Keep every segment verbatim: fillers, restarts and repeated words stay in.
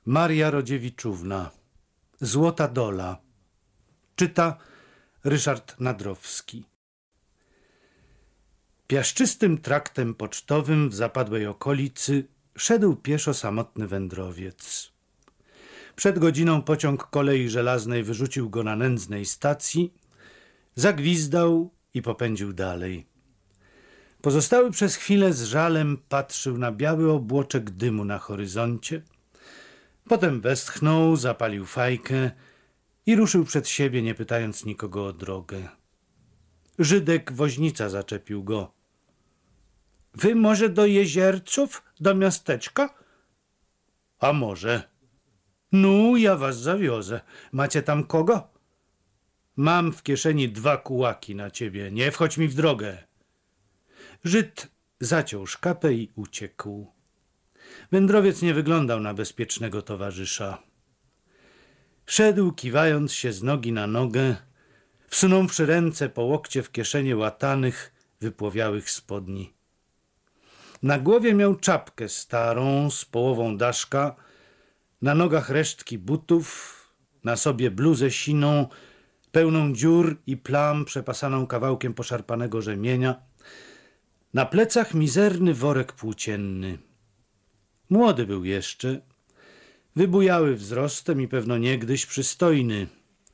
Maria Rodziewiczówna. Złota dola. Czyta Ryszard Nadrowski. Piaszczystym traktem pocztowym w zapadłej okolicy szedł pieszo samotny wędrowiec. Przed godziną pociąg kolei żelaznej wyrzucił go na nędznej stacji, zagwizdał i popędził dalej. Pozostały przez chwilę z żalem patrzył na biały obłoczek dymu na horyzoncie. Potem westchnął, zapalił fajkę i ruszył przed siebie, nie pytając nikogo o drogę. Żydek woźnica zaczepił go. — Wy może do Jezierców, do miasteczka? — A może. — No, ja was zawiozę. Macie tam kogo? — Mam w kieszeni dwa kułaki na ciebie. Nie wchodź mi w drogę. Żyd zaciął szkapę i uciekł. Wędrowiec nie wyglądał na bezpiecznego towarzysza. Szedł, kiwając się z nogi na nogę, wsunąwszy ręce po łokcie w kieszenie łatanych, wypłowiałych spodni. Na głowie miał czapkę starą, z połową daszka, na nogach resztki butów, na sobie bluzę siną, pełną dziur i plam, przepasaną kawałkiem poszarpanego rzemienia, na plecach mizerny worek płócienny. Młody był jeszcze, wybujały wzrostem i pewno niegdyś przystojny.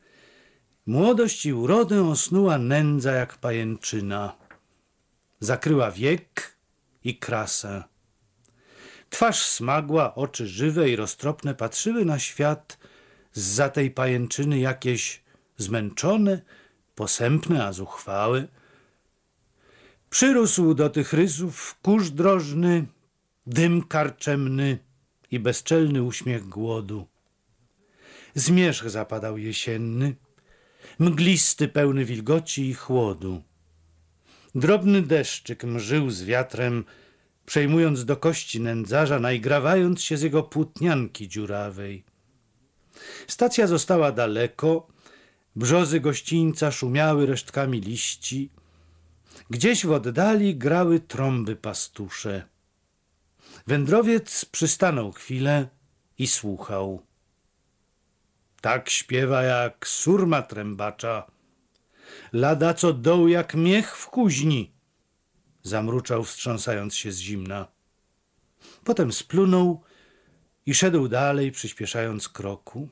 Młodość i urodę osnuła nędza jak pajęczyna. Zakryła wiek i krasę. Twarz smagła, oczy żywe i roztropne patrzyły na świat zza tej pajęczyny jakieś zmęczone, posępne, a zuchwałe. Przyrósł do tych rysów kurz drożny, dym karczemny i bezczelny uśmiech głodu. Zmierzch zapadał jesienny, mglisty, pełny wilgoci i chłodu. Drobny deszczyk mżył z wiatrem, przejmując do kości nędzarza, naigrawając się z jego płótnianki dziurawej. Stacja została daleko, brzozy gościńca szumiały resztkami liści, gdzieś w oddali grały trąby pastusze. Wędrowiec przystanął chwilę i słuchał. Tak śpiewa jak surma trębacza. Lada co doł jak miech w kuźni, zamruczał, wstrząsając się z zimna. Potem splunął i szedł dalej, przyspieszając kroku.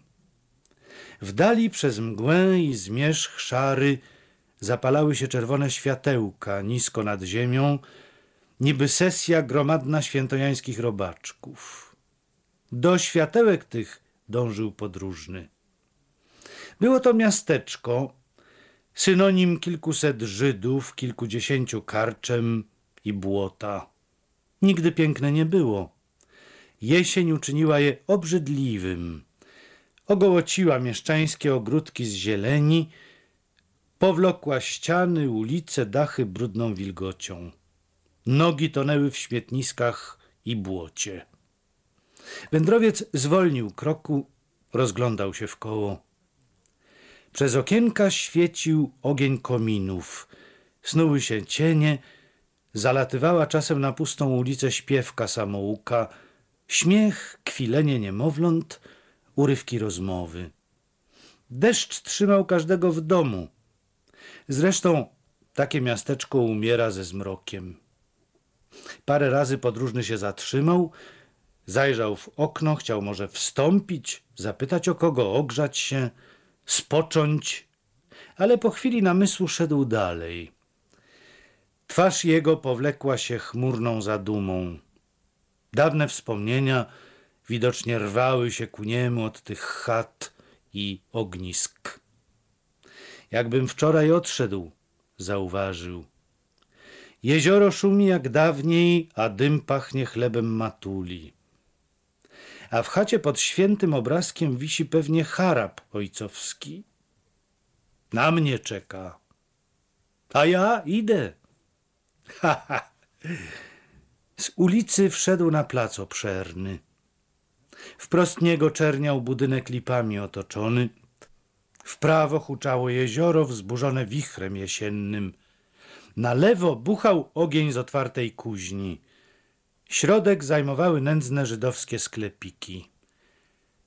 W dali przez mgłę i zmierzch szary zapalały się czerwone światełka nisko nad ziemią, niby sesja gromadna świętojańskich robaczków. Do światełek tych dążył podróżny. Było to miasteczko, synonim kilkuset Żydów, kilkudziesięciu karczem i błota. Nigdy piękne nie było. Jesień uczyniła je obrzydliwym. Ogołociła mieszczańskie ogródki z zieleni, powlokła ściany, ulice, dachy brudną wilgocią. Nogi tonęły w śmietniskach i błocie. Wędrowiec zwolnił kroku, rozglądał się wkoło. Przez okienka świecił ogień kominów, snuły się cienie, zalatywała czasem na pustą ulicę śpiewka samouka, śmiech, kwilenie niemowląt, urywki rozmowy. Deszcz trzymał każdego w domu. Zresztą takie miasteczko umiera ze zmrokiem. Parę razy podróżny się zatrzymał, zajrzał w okno, chciał może wstąpić, zapytać o kogo, ogrzać się, spocząć, ale po chwili namysłu szedł dalej. Twarz jego powlekła się chmurną zadumą. Dawne wspomnienia widocznie rwały się ku niemu od tych chat i ognisk. Jakbym wczoraj odszedł, zauważył. Jezioro szumi jak dawniej, a dym pachnie chlebem matuli. A w chacie pod świętym obrazkiem wisi pewnie harab ojcowski. Na mnie czeka. A ja idę. Ha, ha. Z ulicy wszedł na plac obszerny. Wprost niego czerniał budynek lipami otoczony. W prawo huczało jezioro wzburzone wichrem jesiennym. Na lewo buchał ogień z otwartej kuźni. Środek zajmowały nędzne żydowskie sklepiki.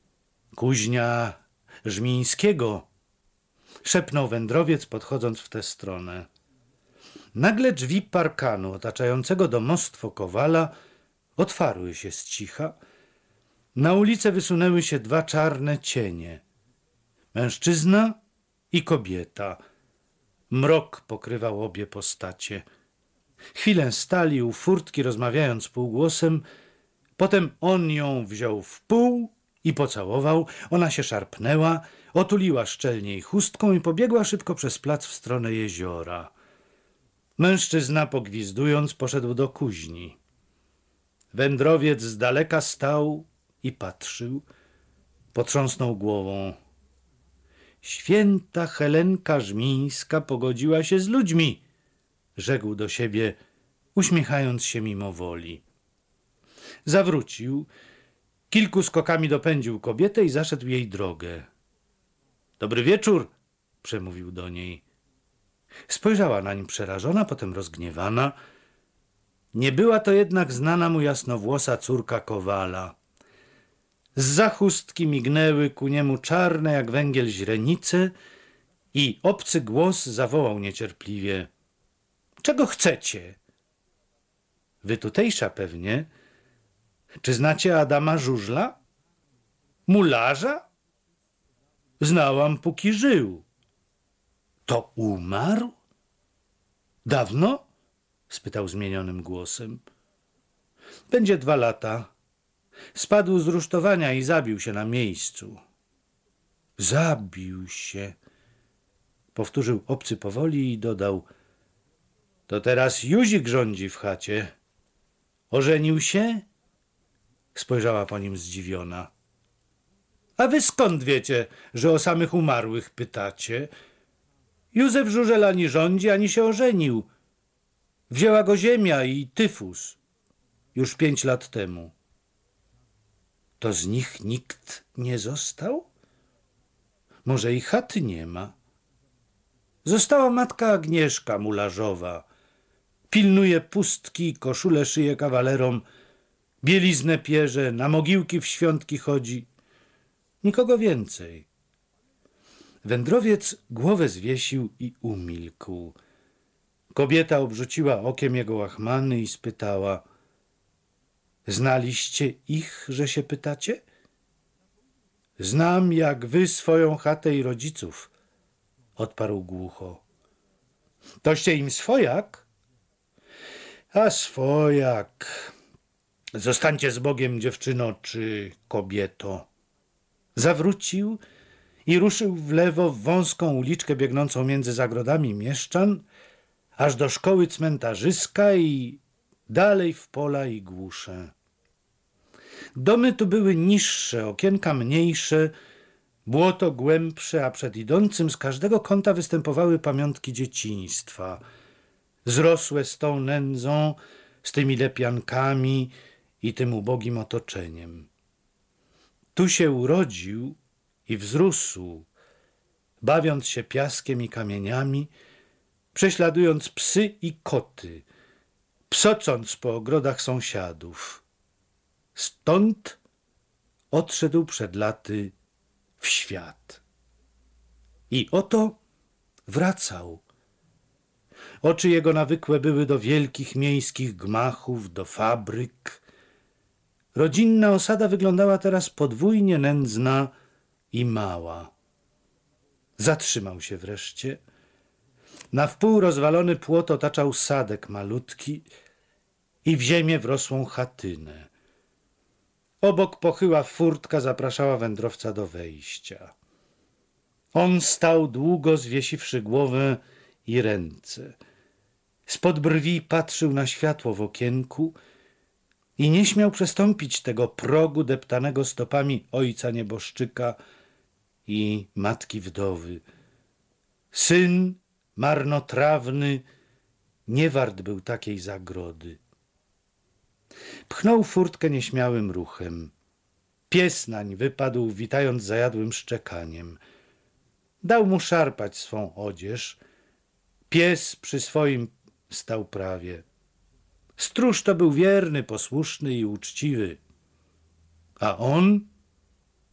Kuźnia Żmińskiego, szepnął wędrowiec, podchodząc w tę stronę. Nagle drzwi parkanu otaczającego domostwo Kowala otwarły się z cicha. Na ulicę wysunęły się dwa czarne cienie. Mężczyzna i kobieta. Mrok pokrywał obie postacie. Chwilę stali u furtki, rozmawiając półgłosem. Potem on ją wziął w pół i pocałował. Ona się szarpnęła, otuliła szczelniej chustką i pobiegła szybko przez plac w stronę jeziora. Mężczyzna, pogwizdując, poszedł do kuźni. Wędrowiec z daleka stał i patrzył. Potrząsnął głową. Święta Helenka Żmińska pogodziła się z ludźmi, rzekł do siebie, uśmiechając się mimowoli. Zawrócił, kilku skokami dopędził kobietę i zaszedł jej drogę. Dobry wieczór, przemówił do niej. Spojrzała nań przerażona, potem rozgniewana. Nie była to jednak znana mu jasnowłosa córka Kowala. Zza chustki mignęły ku niemu czarne jak węgiel źrenice i obcy głos zawołał niecierpliwie. Czego chcecie? Wy tutejsza pewnie. Czy znacie Adama Żużla? Mularza? Znałam, póki żył. To umarł? Dawno? Spytał zmienionym głosem. Będzie dwa lata. Spadł z rusztowania i zabił się na miejscu. Zabił się, powtórzył obcy powoli i dodał. To teraz Józik rządzi w chacie. Ożenił się? Spojrzała po nim zdziwiona. A wy skąd wiecie, że o samych umarłych pytacie? Józef Żużel ani rządzi, ani się ożenił. Wzięła go ziemia i tyfus. Już pięć lat temu. To z nich nikt nie został? Może i chaty nie ma? Została matka Agnieszka mularzowa. Pilnuje pustki, koszulę szyje kawalerom, bieliznę pierze, na mogiłki w świątki chodzi. Nikogo więcej. Wędrowiec głowę zwiesił i umilkł. Kobieta obrzuciła okiem jego łachmany i spytała. Znaliście ich, że się pytacie? Znam jak wy swoją chatę i rodziców, odparł głucho. Toście im swojak? A swojak. Zostańcie z Bogiem, dziewczyno czy kobieto. Zawrócił i ruszył w lewo w wąską uliczkę biegnącą między zagrodami mieszczan, aż do szkoły cmentarzyska i dalej w pola i głusze. Domy tu były niższe, okienka mniejsze, błoto głębsze, a przed idącym z każdego kąta występowały pamiątki dzieciństwa, zrosłe z tą nędzą, z tymi lepiankami i tym ubogim otoczeniem. Tu się urodził i wzrósł, bawiąc się piaskiem i kamieniami, prześladując psy i koty, psocąc po ogrodach sąsiadów. Stąd odszedł przed laty w świat. I oto wracał. Oczy jego nawykłe były do wielkich miejskich gmachów, do fabryk. Rodzinna osada wyglądała teraz podwójnie nędzna i mała. Zatrzymał się wreszcie. Na wpół rozwalony płot otaczał sadek malutki i w ziemię wrosłą chatynę. Obok pochyła furtka zapraszała wędrowca do wejścia. On stał długo, zwiesiwszy głowę i ręce. Spod brwi patrzył na światło w okienku i nie śmiał przestąpić tego progu deptanego stopami ojca nieboszczyka i matki wdowy. Syn marnotrawny nie wart był takiej zagrody. Pchnął furtkę nieśmiałym ruchem. Pies nań wypadł, witając zajadłym szczekaniem. Dał mu szarpać swą odzież. Pies przy swoim stał prawie. Stróż to był wierny, posłuszny i uczciwy. A on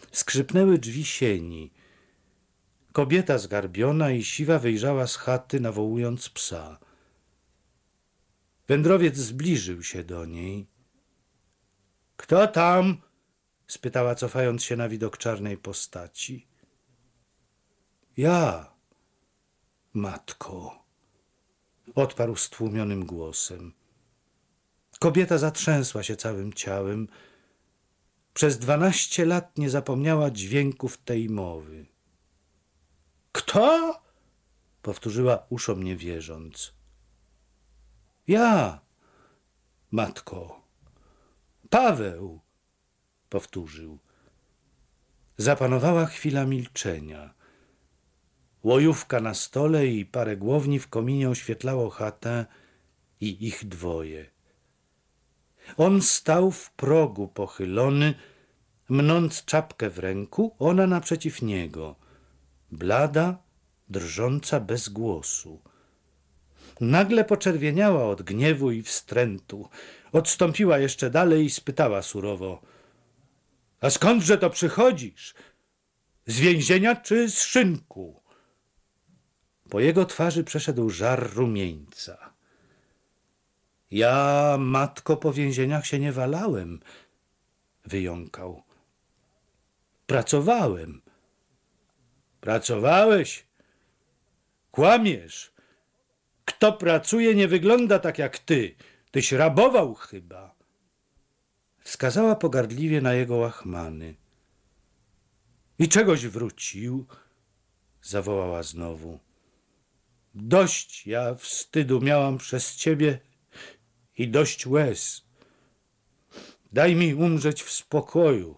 Skrzypnęły drzwi sieni. Kobieta zgarbiona i siwa wyjrzała z chaty, nawołując psa. Wędrowiec zbliżył się do niej. — Kto tam? — spytała, cofając się na widok czarnej postaci. — Ja, matko — odparł stłumionym głosem. Kobieta zatrzęsła się całym ciałem. Przez dwanaście lat nie zapomniała dźwięków tej mowy. — Kto? — powtórzyła uszom nie wierząc. — Ja, matko. Paweł — powtórzył. Zapanowała chwila milczenia. Łojówka na stole i parę głowni w kominie oświetlało chatę i ich dwoje. On stał w progu pochylony, mnąc czapkę w ręku, ona naprzeciw niego, blada, drżąca bez głosu. Nagle poczerwieniała od gniewu i wstrętu. Odstąpiła jeszcze dalej i spytała surowo: — A skądże to przychodzisz? Z więzienia czy z szynku? Po jego twarzy przeszedł żar rumieńca. — Ja, matko, po więzieniach się nie walałem — wyjąkał. — Pracowałem. — Pracowałeś? Kłamiesz. Kto pracuje, nie wygląda tak jak ty. Tyś rabował chyba. Wskazała pogardliwie na jego łachmany. — I czegoś wrócił? — zawołała znowu. — Dość ja wstydu miałam przez ciebie i dość łez. Daj mi umrzeć w spokoju.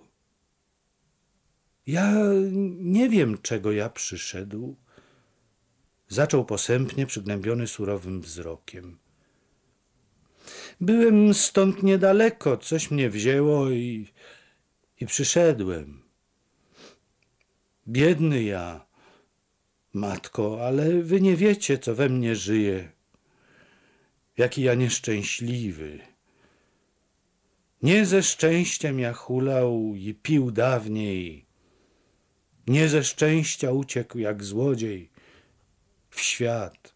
Ja nie wiem, czego ja przyszedł. Zaczął posępnie, przygnębiony surowym wzrokiem. Byłem stąd niedaleko, coś mnie wzięło i, i przyszedłem. Biedny ja, matko, ale wy nie wiecie, co we mnie żyje. Jaki ja nieszczęśliwy. Nie ze szczęściem ja hulał i pił dawniej. Nie ze szczęścia uciekł jak złodziej w świat.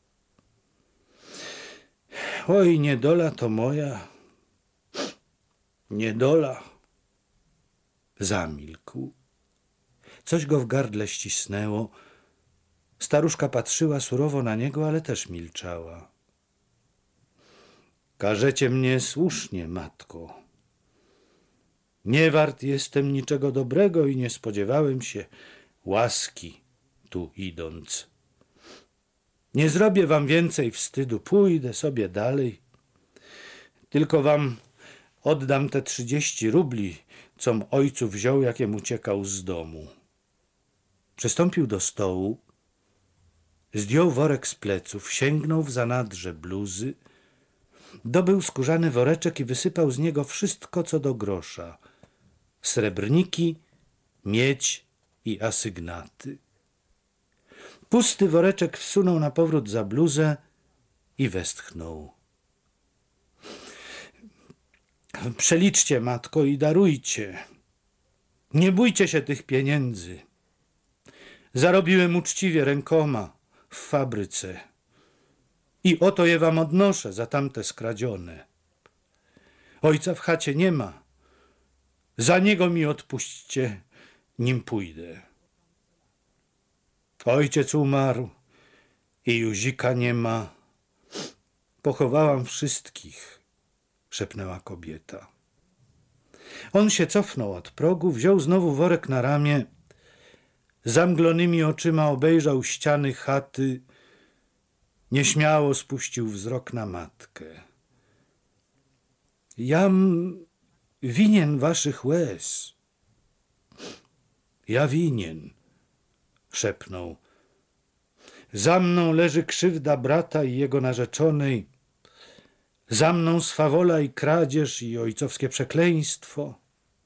Oj, niedola to moja, niedola. Zamilkł. Coś go w gardle ścisnęło. Staruszka patrzyła surowo na niego, ale też milczała. Karzecie mnie słusznie, matko. Nie wart jestem niczego dobrego i nie spodziewałem się łaski tu idąc. Nie zrobię wam więcej wstydu, pójdę sobie dalej. Tylko wam oddam te trzydzieści rubli, com ojcu wziął, jakiem uciekał z domu. Przystąpił do stołu, zdjął worek z pleców, sięgnął w zanadrze bluzy, dobył skórzany woreczek i wysypał z niego wszystko, co do grosza. Srebrniki, miedź i asygnaty. Pusty woreczek wsunął na powrót za bluzę i westchnął. Przeliczcie, matko, i darujcie. Nie bójcie się tych pieniędzy. Zarobiłem uczciwie rękoma w fabryce. I oto je wam odnoszę za tamte skradzione. Ojca w chacie nie ma. Za niego mi odpuśćcie, nim pójdę. Ojciec umarł i Józika nie ma. Pochowałam wszystkich, szepnęła kobieta. On się cofnął od progu, wziął znowu worek na ramię, zamglonymi oczyma obejrzał ściany chaty, nieśmiało spuścił wzrok na matkę. Jam winien waszych łez. Ja winien, szepnął. Za mną leży krzywda brata i jego narzeczonej. Za mną swawola i kradzież i ojcowskie przekleństwo.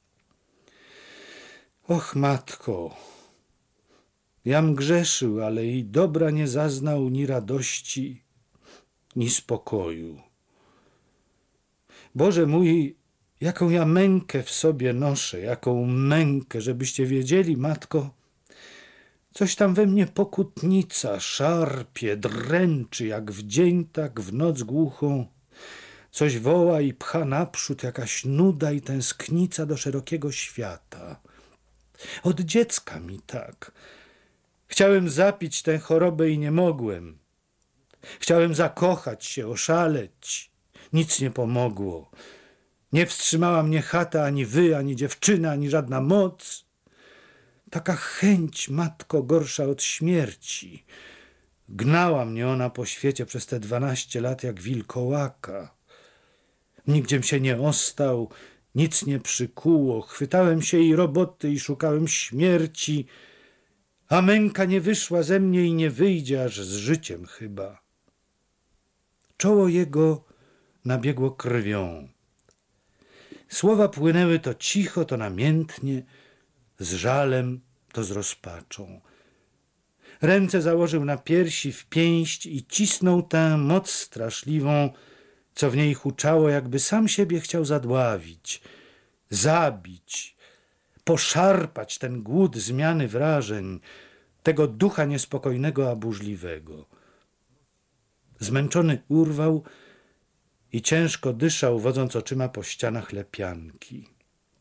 Och, matko, jam grzeszył, ale i dobra nie zaznał ni radości, ni spokoju. Boże mój, Jaką ja mękę w sobie noszę, jaką mękę, żebyście wiedzieli, matko. Coś tam we mnie pokutnica, szarpie, dręczy, jak w dzień, tak w noc głuchą. Coś woła i pcha naprzód, jakaś nuda i tęsknica do szerokiego świata. Od dziecka mi tak. Chciałem zapić tę chorobę i nie mogłem. Chciałem zakochać się, oszaleć. Nic nie pomogło. Nie wstrzymała mnie chata, ani wy, ani dziewczyna, ani żadna moc. Taka chęć, matko, gorsza od śmierci. Gnała mnie ona po świecie przez te dwanaście lat jak wilkołaka. Nigdziem się nie ostał, nic nie przykuło. Chwytałem się i roboty i szukałem śmierci, a męka nie wyszła ze mnie i nie wyjdzie aż z życiem chyba. Czoło jego nabiegło krwią. Słowa płynęły to cicho, to namiętnie, z żalem, to z rozpaczą. Ręce założył na piersi w pięść i cisnął tę moc straszliwą, co w niej huczało, jakby sam siebie chciał zadławić, zabić, poszarpać ten głód zmiany wrażeń, tego ducha niespokojnego, a burzliwego. Zmęczony urwał i ciężko dyszał, wodząc oczyma po ścianach lepianki.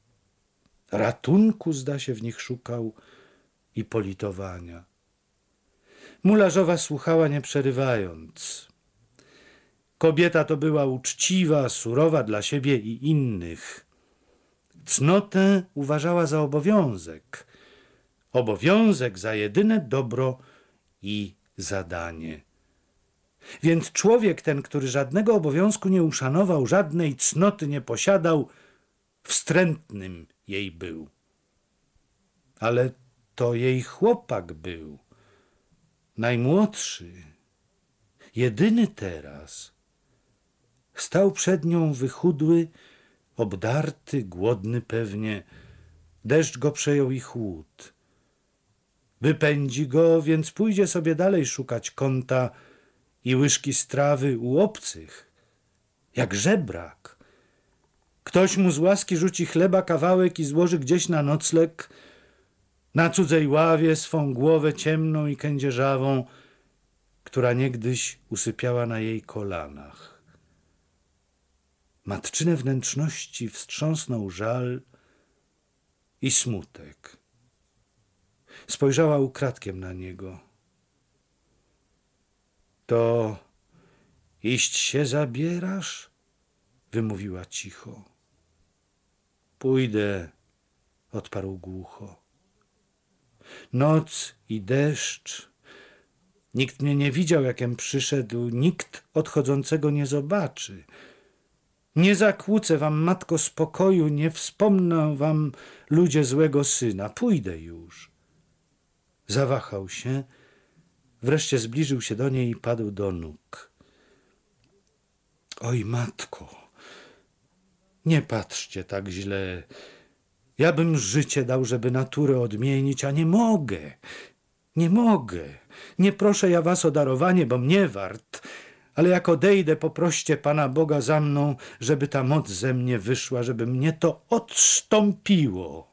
Ratunku, zda się, w nich szukał i politowania. Mularzowa słuchała, nie przerywając. Kobieta to była uczciwa, surowa dla siebie i innych. Cnotę uważała za obowiązek. Obowiązek za jedyne dobro i zadanie. Więc człowiek ten, który żadnego obowiązku nie uszanował, żadnej cnoty nie posiadał, wstrętnym jej był. Ale to jej chłopak był. Najmłodszy, jedyny teraz. Stał przed nią wychudły, obdarty, głodny pewnie. Deszcz go przejął i chłód. Wypędzi go, więc pójdzie sobie dalej szukać kąta i łyżki strawy u obcych, jak żebrak. Ktoś mu z łaski rzuci chleba kawałek i złoży gdzieś na nocleg, na cudzej ławie swą głowę ciemną i kędzierzawą, która niegdyś usypiała na jej kolanach. Matczyne wnętrzności wstrząsnął żal i smutek. Spojrzała ukradkiem na niego. To iść się zabierasz? Wymówiła cicho. Pójdę, odparł głucho. Noc i deszcz. Nikt mnie nie widział, jakem przyszedł, nikt odchodzącego nie zobaczy. Nie zakłócę wam, matko, spokoju, nie wspomnę wam, ludzie, złego syna. Pójdę już. Zawahał się, wreszcie zbliżył się do niej i padł do nóg. Oj, matko, nie patrzcie tak źle. Ja bym życie dał, żeby naturę odmienić, a nie mogę. Nie mogę. Nie proszę ja was o darowanie, bo mnie wart. Ale jak odejdę, poproście Pana Boga za mną, żeby ta moc ze mnie wyszła, żeby mnie to odstąpiło.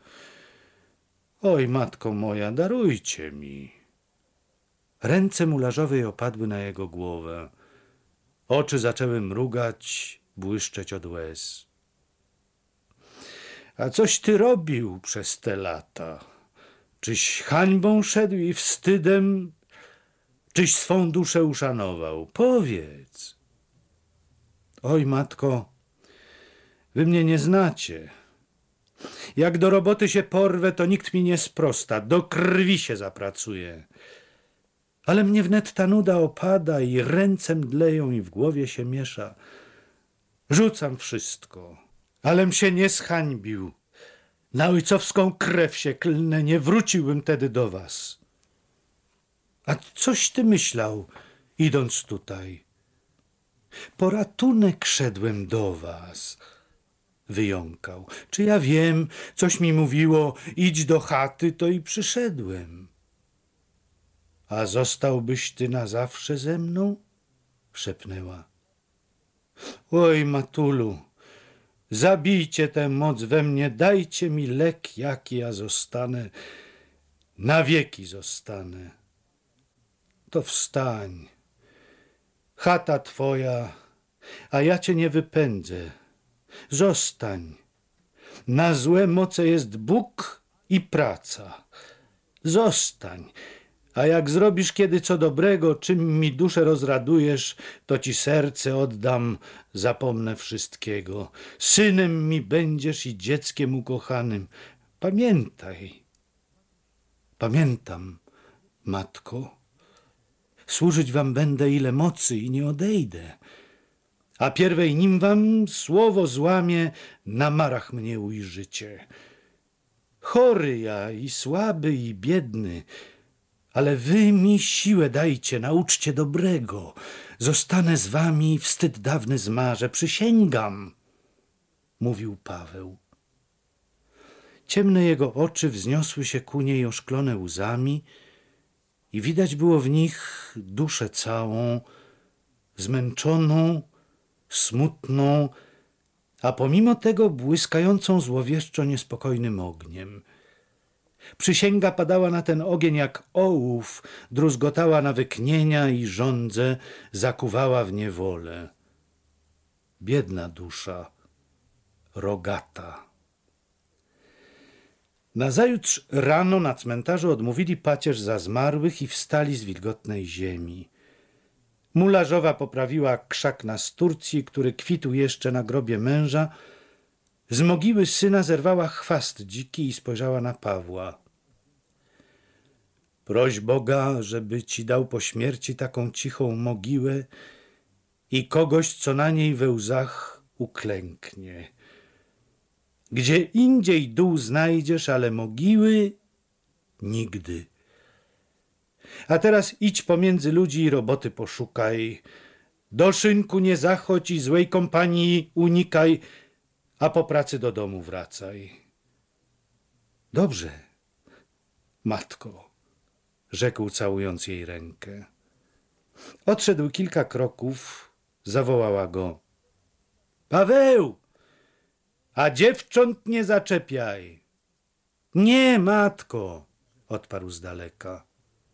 Oj, matko moja, darujcie mi. Ręce mularzowej opadły na jego głowę. Oczy zaczęły mrugać, błyszczeć od łez. A coś ty robił przez te lata? Czyś hańbą szedł i wstydem? Czyś swą duszę uszanował? Powiedz. Oj, matko, wy mnie nie znacie. Jak do roboty się porwę, to nikt mi nie sprosta. Do krwi się zapracuje. Ale mnie wnet ta nuda opada i ręce mdleją i w głowie się miesza. Rzucam wszystko, alem się nie zhańbił. Na ojcowską krew się klnę, nie wróciłbym tedy do was. A coś ty myślał, idąc tutaj? Po ratunek szedłem do was, wyjąkał. Czy ja wiem, coś mi mówiło, idź do chaty, to i przyszedłem. A zostałbyś ty na zawsze ze mną? Szepnęła. Oj, matulu, Zabijcie tę moc we mnie, dajcie mi lek, jaki ja zostanę, na wieki zostanę. To wstań, chata twoja, a ja cię nie wypędzę. Zostań. Na złe moce jest Bóg i praca. Zostań. A jak zrobisz kiedy co dobrego, czym mi duszę rozradujesz, to ci serce oddam, zapomnę wszystkiego. Synem mi będziesz i dzieckiem ukochanym. Pamiętaj. Pamiętam, matko. Służyć wam będę ile mocy i nie odejdę. A pierwej nim wam słowo złamie, na marach mnie ujrzycie. Chory ja i słaby i biedny, ale wy mi siłę dajcie, nauczcie dobrego. Zostanę z wami, wstyd dawny zmarzę, przysięgam, mówił Paweł. Ciemne jego oczy wzniosły się ku niej oszklone łzami i widać było w nich duszę całą, zmęczoną, smutną, a pomimo tego błyskającą złowieszczo niespokojnym ogniem. Przysięga padała na ten ogień jak ołów, druzgotała na wyknienia i żądze, zakuwała w niewolę. Biedna dusza, rogata. Nazajutrz rano na cmentarzu odmówili pacierz za zmarłych i wstali z wilgotnej ziemi. Mularzowa poprawiła krzak na sturcji, który kwitł jeszcze na grobie męża. Z mogiły syna zerwała chwast dziki i spojrzała na Pawła. Proś Boga, żeby ci dał po śmierci taką cichą mogiłę i kogoś, co na niej we łzach uklęknie. Gdzie indziej dół znajdziesz, ale mogiły nigdy. A teraz idź pomiędzy ludzi i roboty poszukaj. Do szynku nie zachodź i złej kompanii unikaj, a po pracy do domu wracaj. Dobrze, matko, rzekł całując jej rękę. Odszedł kilka kroków, zawołała go. Paweł, a dziewcząt nie zaczepiaj. Nie, matko, odparł z daleka.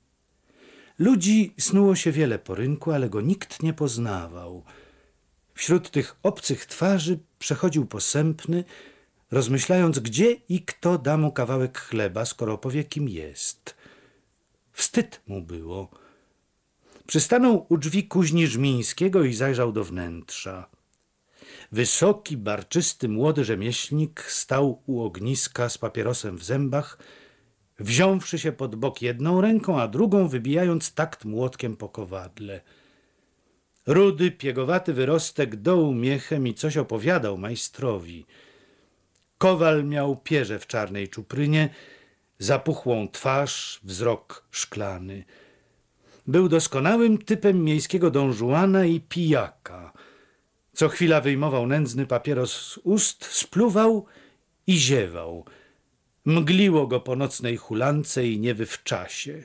Ludzi snuło się wiele po rynku, ale go nikt nie poznawał. Wśród tych obcych twarzy przechodził posępny, rozmyślając, gdzie i kto da mu kawałek chleba, skoro powie, kim jest. Wstyd mu było. Przystanął u drzwi kuźni Żmińskiego i zajrzał do wnętrza. Wysoki, barczysty, młody rzemieślnik stał u ogniska z papierosem w zębach, wziąwszy się pod bok jedną ręką, a drugą wybijając takt młotkiem po kowadle. Rudy, piegowaty wyrostek dołu miechem i coś opowiadał majstrowi. Kowal miał pierze w czarnej czuprynie, zapuchłą twarz, wzrok szklany. Był doskonałym typem miejskiego Don Juana i pijaka. Co chwila wyjmował nędzny papieros z ust, spluwał i ziewał. Mgliło go po nocnej hulance i niewy w czasie.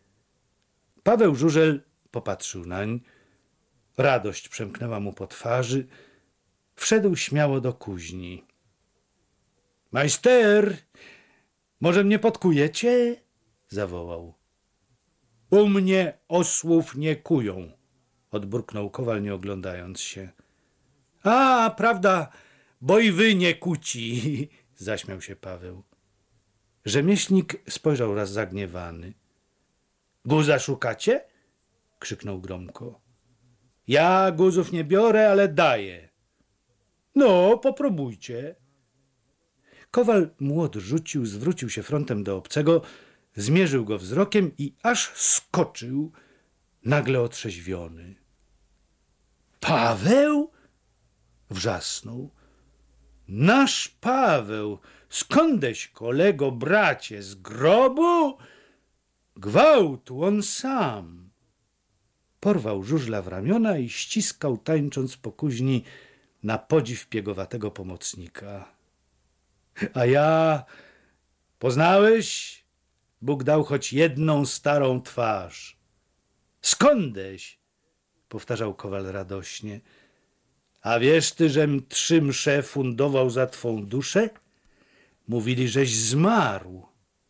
Paweł Żużel popatrzył nań. Radość przemknęła mu po twarzy. Wszedł śmiało do kuźni. — Majster, może mnie podkujecie? — zawołał. — U mnie osłów nie kują — odburknął kowal, nie oglądając się. — A, prawda, bo i wy nie kuci — zaśmiał się Paweł. Rzemieślnik spojrzał raz zagniewany. — Guza szukacie? — krzyknął gromko. — Ja guzów nie biorę, ale daję. — No, popróbujcie. Kowal młot rzucił, zwrócił się frontem do obcego, zmierzył go wzrokiem i aż skoczył, nagle otrzeźwiony. — Paweł? — wrzasnął. — Nasz Paweł! Skądeś, kolego, bracie, z grobu? Gwałtu, on sam. Porwał żużla w ramiona i ściskał, tańcząc po kuźni, na podziw piegowatego pomocnika. A ja, poznałeś? Bóg dał choć jedną starą twarz. Skądeś? Powtarzał kowal radośnie. A wiesz ty, żem trzy msze fundował za twą duszę? Mówili, żeś zmarł.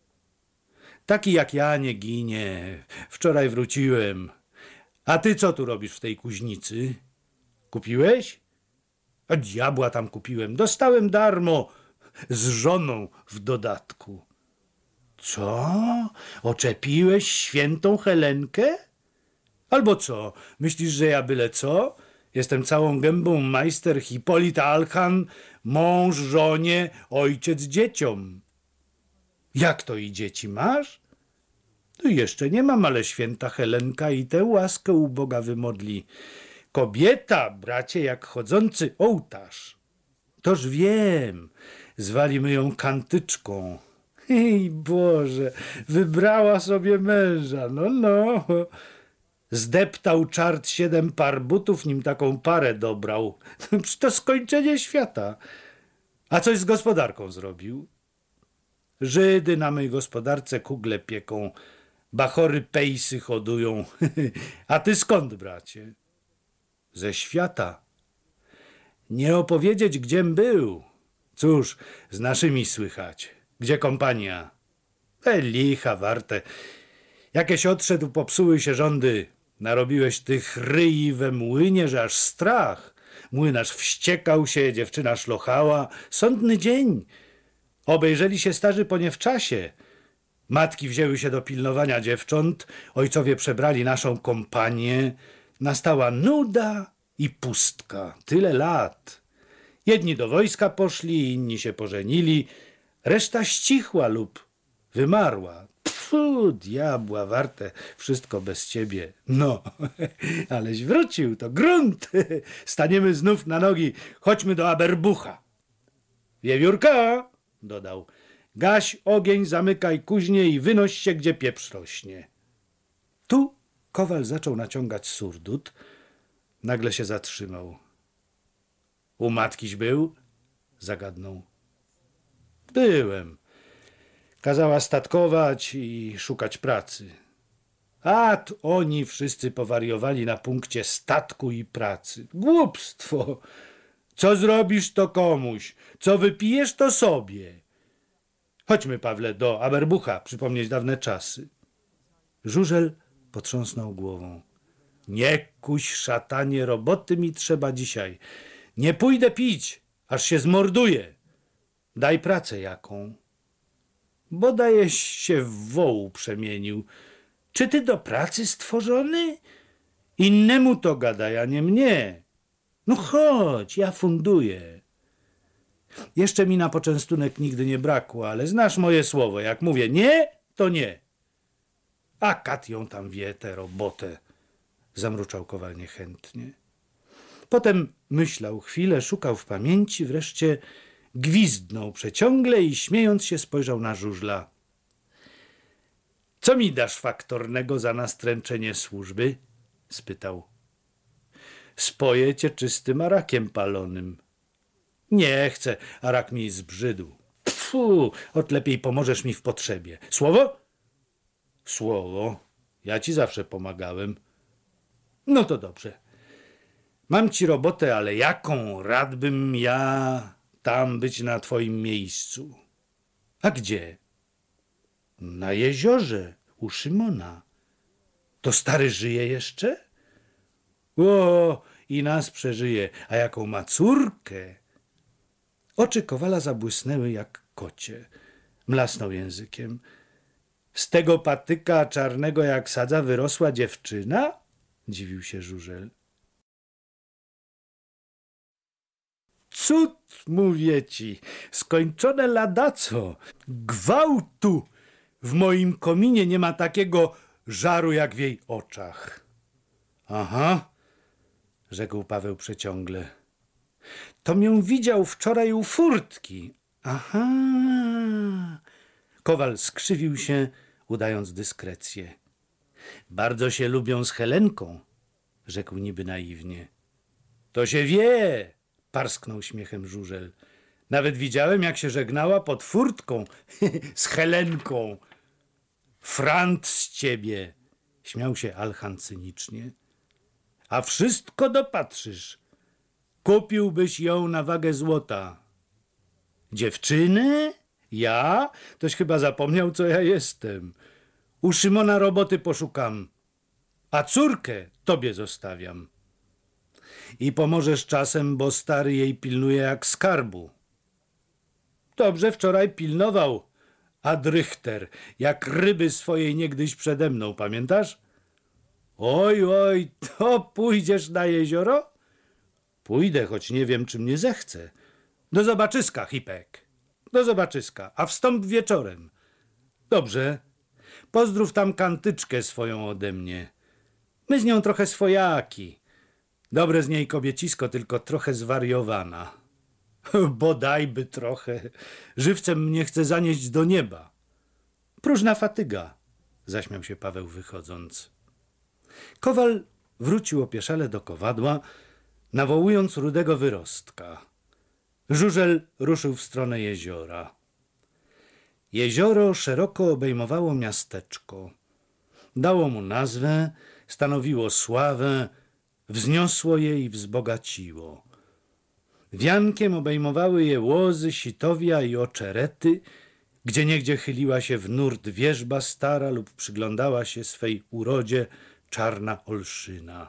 Taki jak ja nie ginie. Wczoraj wróciłem. A ty co tu robisz w tej kuźnicy? Kupiłeś? A diabła tam kupiłem. Dostałem darmo. Z żoną w dodatku. Co? Oczepiłeś świętą Helenkę? Albo co? Myślisz, że ja byle co? Jestem całą gębą majster Hipolit Alchan, mąż żonie, ojciec dzieciom. Jak to i dzieci masz? No jeszcze nie mam, ale święta Helenka i tę łaskę u Boga wymodli. Kobieta, bracie, jak chodzący ołtarz. Toż wiem, zwalimy ją kantyczką. Ej Boże, wybrała sobie męża, no no. Zdeptał czart siedem par butów, nim taką parę dobrał. To skończenie świata. A coś z gospodarką zrobił? Żydy na mej gospodarce kugle pieką, bachory pejsy hodują. A ty skąd, bracie? Ze świata. Nie opowiedzieć, gdziem był. Cóż, z naszymi słychać. Gdzie kompania? E, licha warte. Jakieś odszedł, popsuły się rządy. Narobiłeś tych ryi we młynie, że aż strach. Młynarz wściekał się, dziewczyna szlochała. Sądny dzień. Obejrzeli się starzy po nie w czasie. Matki wzięły się do pilnowania dziewcząt, ojcowie przebrali naszą kompanię. Nastała nuda i pustka. Tyle lat. Jedni do wojska poszli, inni się pożenili. Reszta ścichła lub wymarła. Pfu, diabła warte, wszystko bez ciebie. No, aleś wrócił, to grunt. Staniemy znów na nogi, chodźmy do Aberbucha. Wiewiórka, dodał, gaś ogień, zamykaj kuźnię i wynoś się, gdzie pieprz rośnie. Tu Kowal zaczął naciągać surdut. Nagle się zatrzymał. U matkiś był? Zagadnął. Byłem. Kazała statkować i szukać pracy. A oni wszyscy powariowali na punkcie statku i pracy. Głupstwo! Co zrobisz, to komuś. Co wypijesz, to sobie. Chodźmy, Pawle, do Aberbucha, przypomnieć dawne czasy. Żużel potrząsnął głową. Nie kuś, szatanie, roboty mi trzeba dzisiaj. Nie pójdę pić, aż się zmorduję. Daj pracę jaką. Bodajeś się w wołu przemienił. Czy ty do pracy stworzony? Innemu to gadaj, a nie mnie. No chodź, ja funduję. Jeszcze mi na poczęstunek nigdy nie brakło, ale znasz moje słowo. Jak mówię nie, to nie. A kat ją tam wie, tę robotę. Zamruczał Kowal niechętnie. Potem myślał chwilę, szukał w pamięci, wreszcie gwizdnął przeciągle i śmiejąc się spojrzał na żużla. Co mi dasz faktornego za nastręczenie służby? Spytał. Spoję cię czystym arakiem palonym. Nie chcę, arak mi zbrzydł. Pfu, ot lepiej pomożesz mi w potrzebie. Słowo? Słowo. Ja ci zawsze pomagałem. No to dobrze. Mam ci robotę, ale jaką? Radbym ja tam być na twoim miejscu. A gdzie? Na jeziorze, u Szymona. To stary żyje jeszcze? O, i nas przeżyje. A jaką ma córkę? Oczy Kowala zabłysnęły jak kocie. Mlasnął językiem. Z tego patyka czarnego jak sadza wyrosła dziewczyna? Dziwił się żużel. Cud, mówię ci, skończone ladaco. Gwałtu w moim kominie nie ma takiego żaru jak w jej oczach. Aha, rzekł Paweł przeciągle. To mię widział wczoraj u furtki. Aha. Kowal skrzywił się, udając dyskrecję. Bardzo się lubią z Helenką, rzekł niby naiwnie. To się wie, parsknął śmiechem żużel. Nawet widziałem, jak się żegnała pod furtką z Helenką. Frant z ciebie, śmiał się Alchan cynicznie. A wszystko dopatrzysz. Kupiłbyś ją na wagę złota. Dziewczyny? Ja? Toś chyba zapomniał, co ja jestem. U Szymona roboty poszukam, a córkę tobie zostawiam. I pomożesz czasem, bo stary jej pilnuje jak skarbu. Dobrze wczoraj pilnował Adrychter, jak ryby swojej niegdyś przede mną, pamiętasz? Oj, oj, to pójdziesz na jezioro? Pójdę, choć nie wiem, czy mnie zechce. Do zobaczyska, Hipek. Do zobaczyska, a wstąp wieczorem. Dobrze. Pozdrów tam kantyczkę swoją ode mnie. My z nią trochę swojaki. Dobre z niej kobiecisko, tylko trochę zwariowana. Bodajby trochę. Żywcem mnie chce zanieść do nieba. Próżna fatyga, zaśmiał się Paweł wychodząc. Kowal wrócił opieszale do kowadła, nawołując rudego wyrostka. Żużel ruszył w stronę jeziora. Jezioro szeroko obejmowało miasteczko. Dało mu nazwę, stanowiło sławę, wzniosło je i wzbogaciło. Wiankiem obejmowały je łozy, sitowia i oczerety, gdzieniegdzie chyliła się w nurt wierzba stara lub przyglądała się swej urodzie czarna olszyna.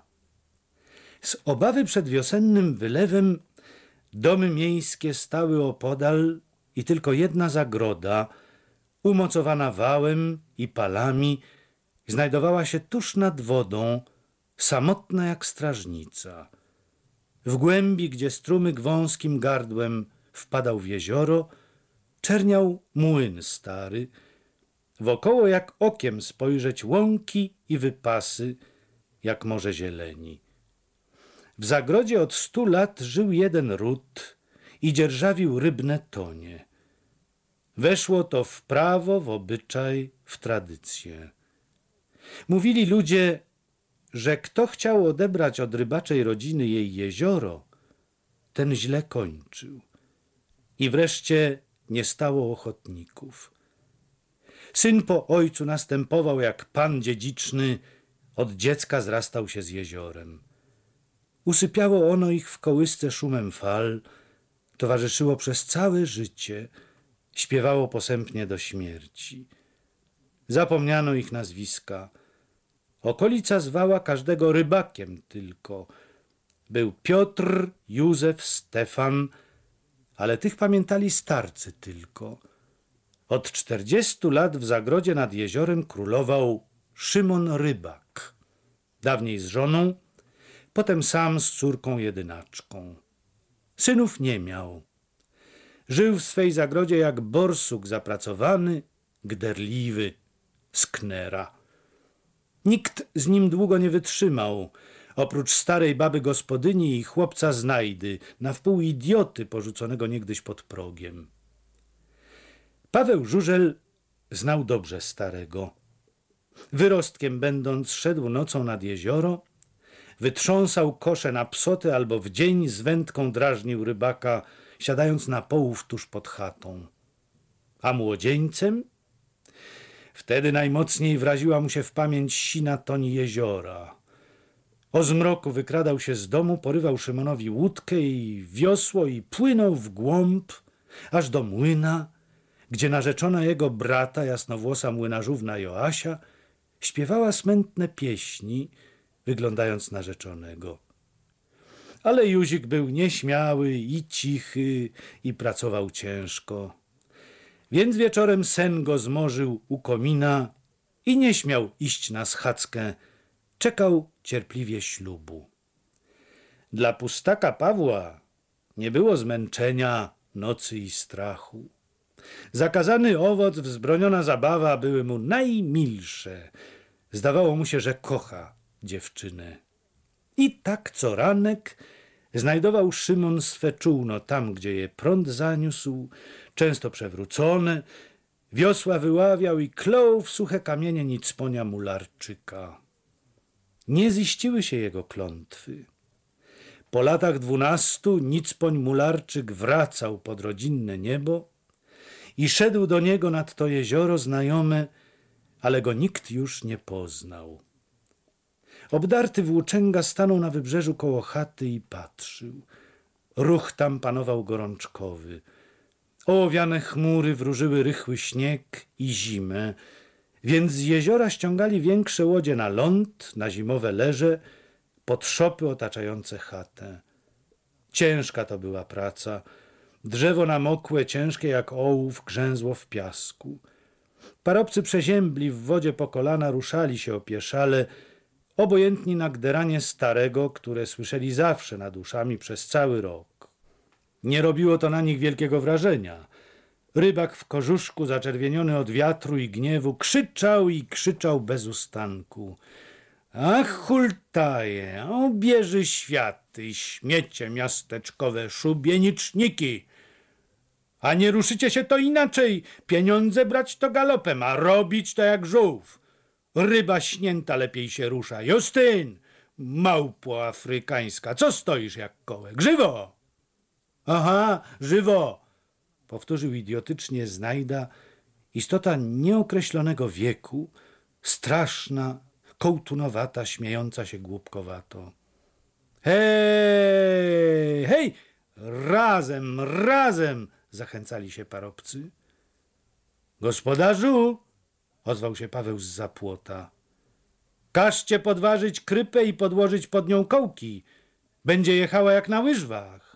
Z obawy przed wiosennym wylewem domy miejskie stały opodal i tylko jedna zagroda, umocowana wałem i palami, znajdowała się tuż nad wodą, samotna jak strażnica. W głębi, gdzie strumyk wąskim gardłem wpadał w jezioro, czerniał młyn stary. Wokoło jak okiem spojrzeć łąki i wypasy, jak morze zieleni. W zagrodzie od stu lat żył jeden ród i dzierżawił rybne tonie. Weszło to w prawo, w obyczaj, w tradycję. Mówili ludzie, że kto chciał odebrać od rybaczej rodziny jej jezioro, ten źle kończył. I wreszcie nie stało ochotników. Syn po ojcu następował jak pan dziedziczny, od dziecka zrastał się z jeziorem. Usypiało ono ich w kołysce szumem fal, towarzyszyło przez całe życie, śpiewało posępnie do śmierci. Zapomniano ich nazwiska. Okolica zwała każdego rybakiem tylko. Był Piotr, Józef, Stefan, ale tych pamiętali starcy tylko. Od czterdziestu lat w zagrodzie nad jeziorem królował Szymon Rybak. Dawniej z żoną, potem sam z córką jedynaczką. Synów nie miał. Żył w swej zagrodzie jak borsuk zapracowany, gderliwy, sknera. Nikt z nim długo nie wytrzymał, oprócz starej baby gospodyni i chłopca znajdy, na wpół idioty porzuconego niegdyś pod progiem. Paweł Żużel znał dobrze starego. Wyrostkiem będąc, szedł nocą nad jezioro, wytrząsał kosze na psoty albo w dzień z wędką drażnił rybaka, siadając na połów tuż pod chatą. A młodzieńcem? Wtedy najmocniej wraziła mu się w pamięć sina toń jeziora. O zmroku wykradał się z domu, porywał Szymonowi łódkę i wiosło i płynął w głąb, aż do młyna, gdzie narzeczona jego brata, jasnowłosa młynarzówna Joasia, śpiewała smętne pieśni, wyglądając narzeczonego. Ale Józik był nieśmiały i cichy i pracował ciężko. Więc wieczorem sen go zmorzył u komina i nie śmiał iść na schadzkę. Czekał cierpliwie ślubu. Dla pustaka Pawła nie było zmęczenia, nocy i strachu. Zakazany owoc, wzbroniona zabawa były mu najmilsze. Zdawało mu się, że kocha dziewczynę. I tak co ranek znajdował Szymon swe czółno tam, gdzie je prąd zaniósł, często przewrócone, wiosła wyławiał i klął w suche kamienie nicponia mularczyka. Nie ziściły się jego klątwy. Po latach dwunastu nicpoń mularczyk wracał pod rodzinne niebo i szedł do niego nad to jezioro znajome, ale go nikt już nie poznał. Obdarty włóczęga stanął na wybrzeżu koło chaty i patrzył. Ruch tam panował gorączkowy. Ołowiane chmury wróżyły rychły śnieg i zimę, więc z jeziora ściągali większe łodzie na ląd, na zimowe leże, pod szopy otaczające chatę. Ciężka to była praca. Drzewo namokłe, ciężkie jak ołów, grzęzło w piasku. Parobcy przeziębli w wodzie po kolana, ruszali się opieszale, obojętni na gderanie starego, które słyszeli zawsze nad uszami przez cały rok. Nie robiło to na nich wielkiego wrażenia. Rybak w kożuszku, zaczerwieniony od wiatru i gniewu, krzyczał i krzyczał bez ustanku. Ach, hultaje, obieży światy, śmiecie miasteczkowe, szubieniczniki. A nie ruszycie się to inaczej, pieniądze brać to galopem, a robić to jak żółw. Ryba śnięta lepiej się rusza. Justyn, małpo afrykańska, co stoisz jak kołek? Żywo! Aha, żywo! Powtórzył idiotycznie znajda, istota nieokreślonego wieku, straszna, kołtunowata, śmiejąca się głupkowato. Hej, hej, razem, razem, zachęcali się parobcy. Gospodarzu, ozwał się Paweł zza płota, każcie podważyć krypę i podłożyć pod nią kołki. Będzie jechała jak na łyżwach.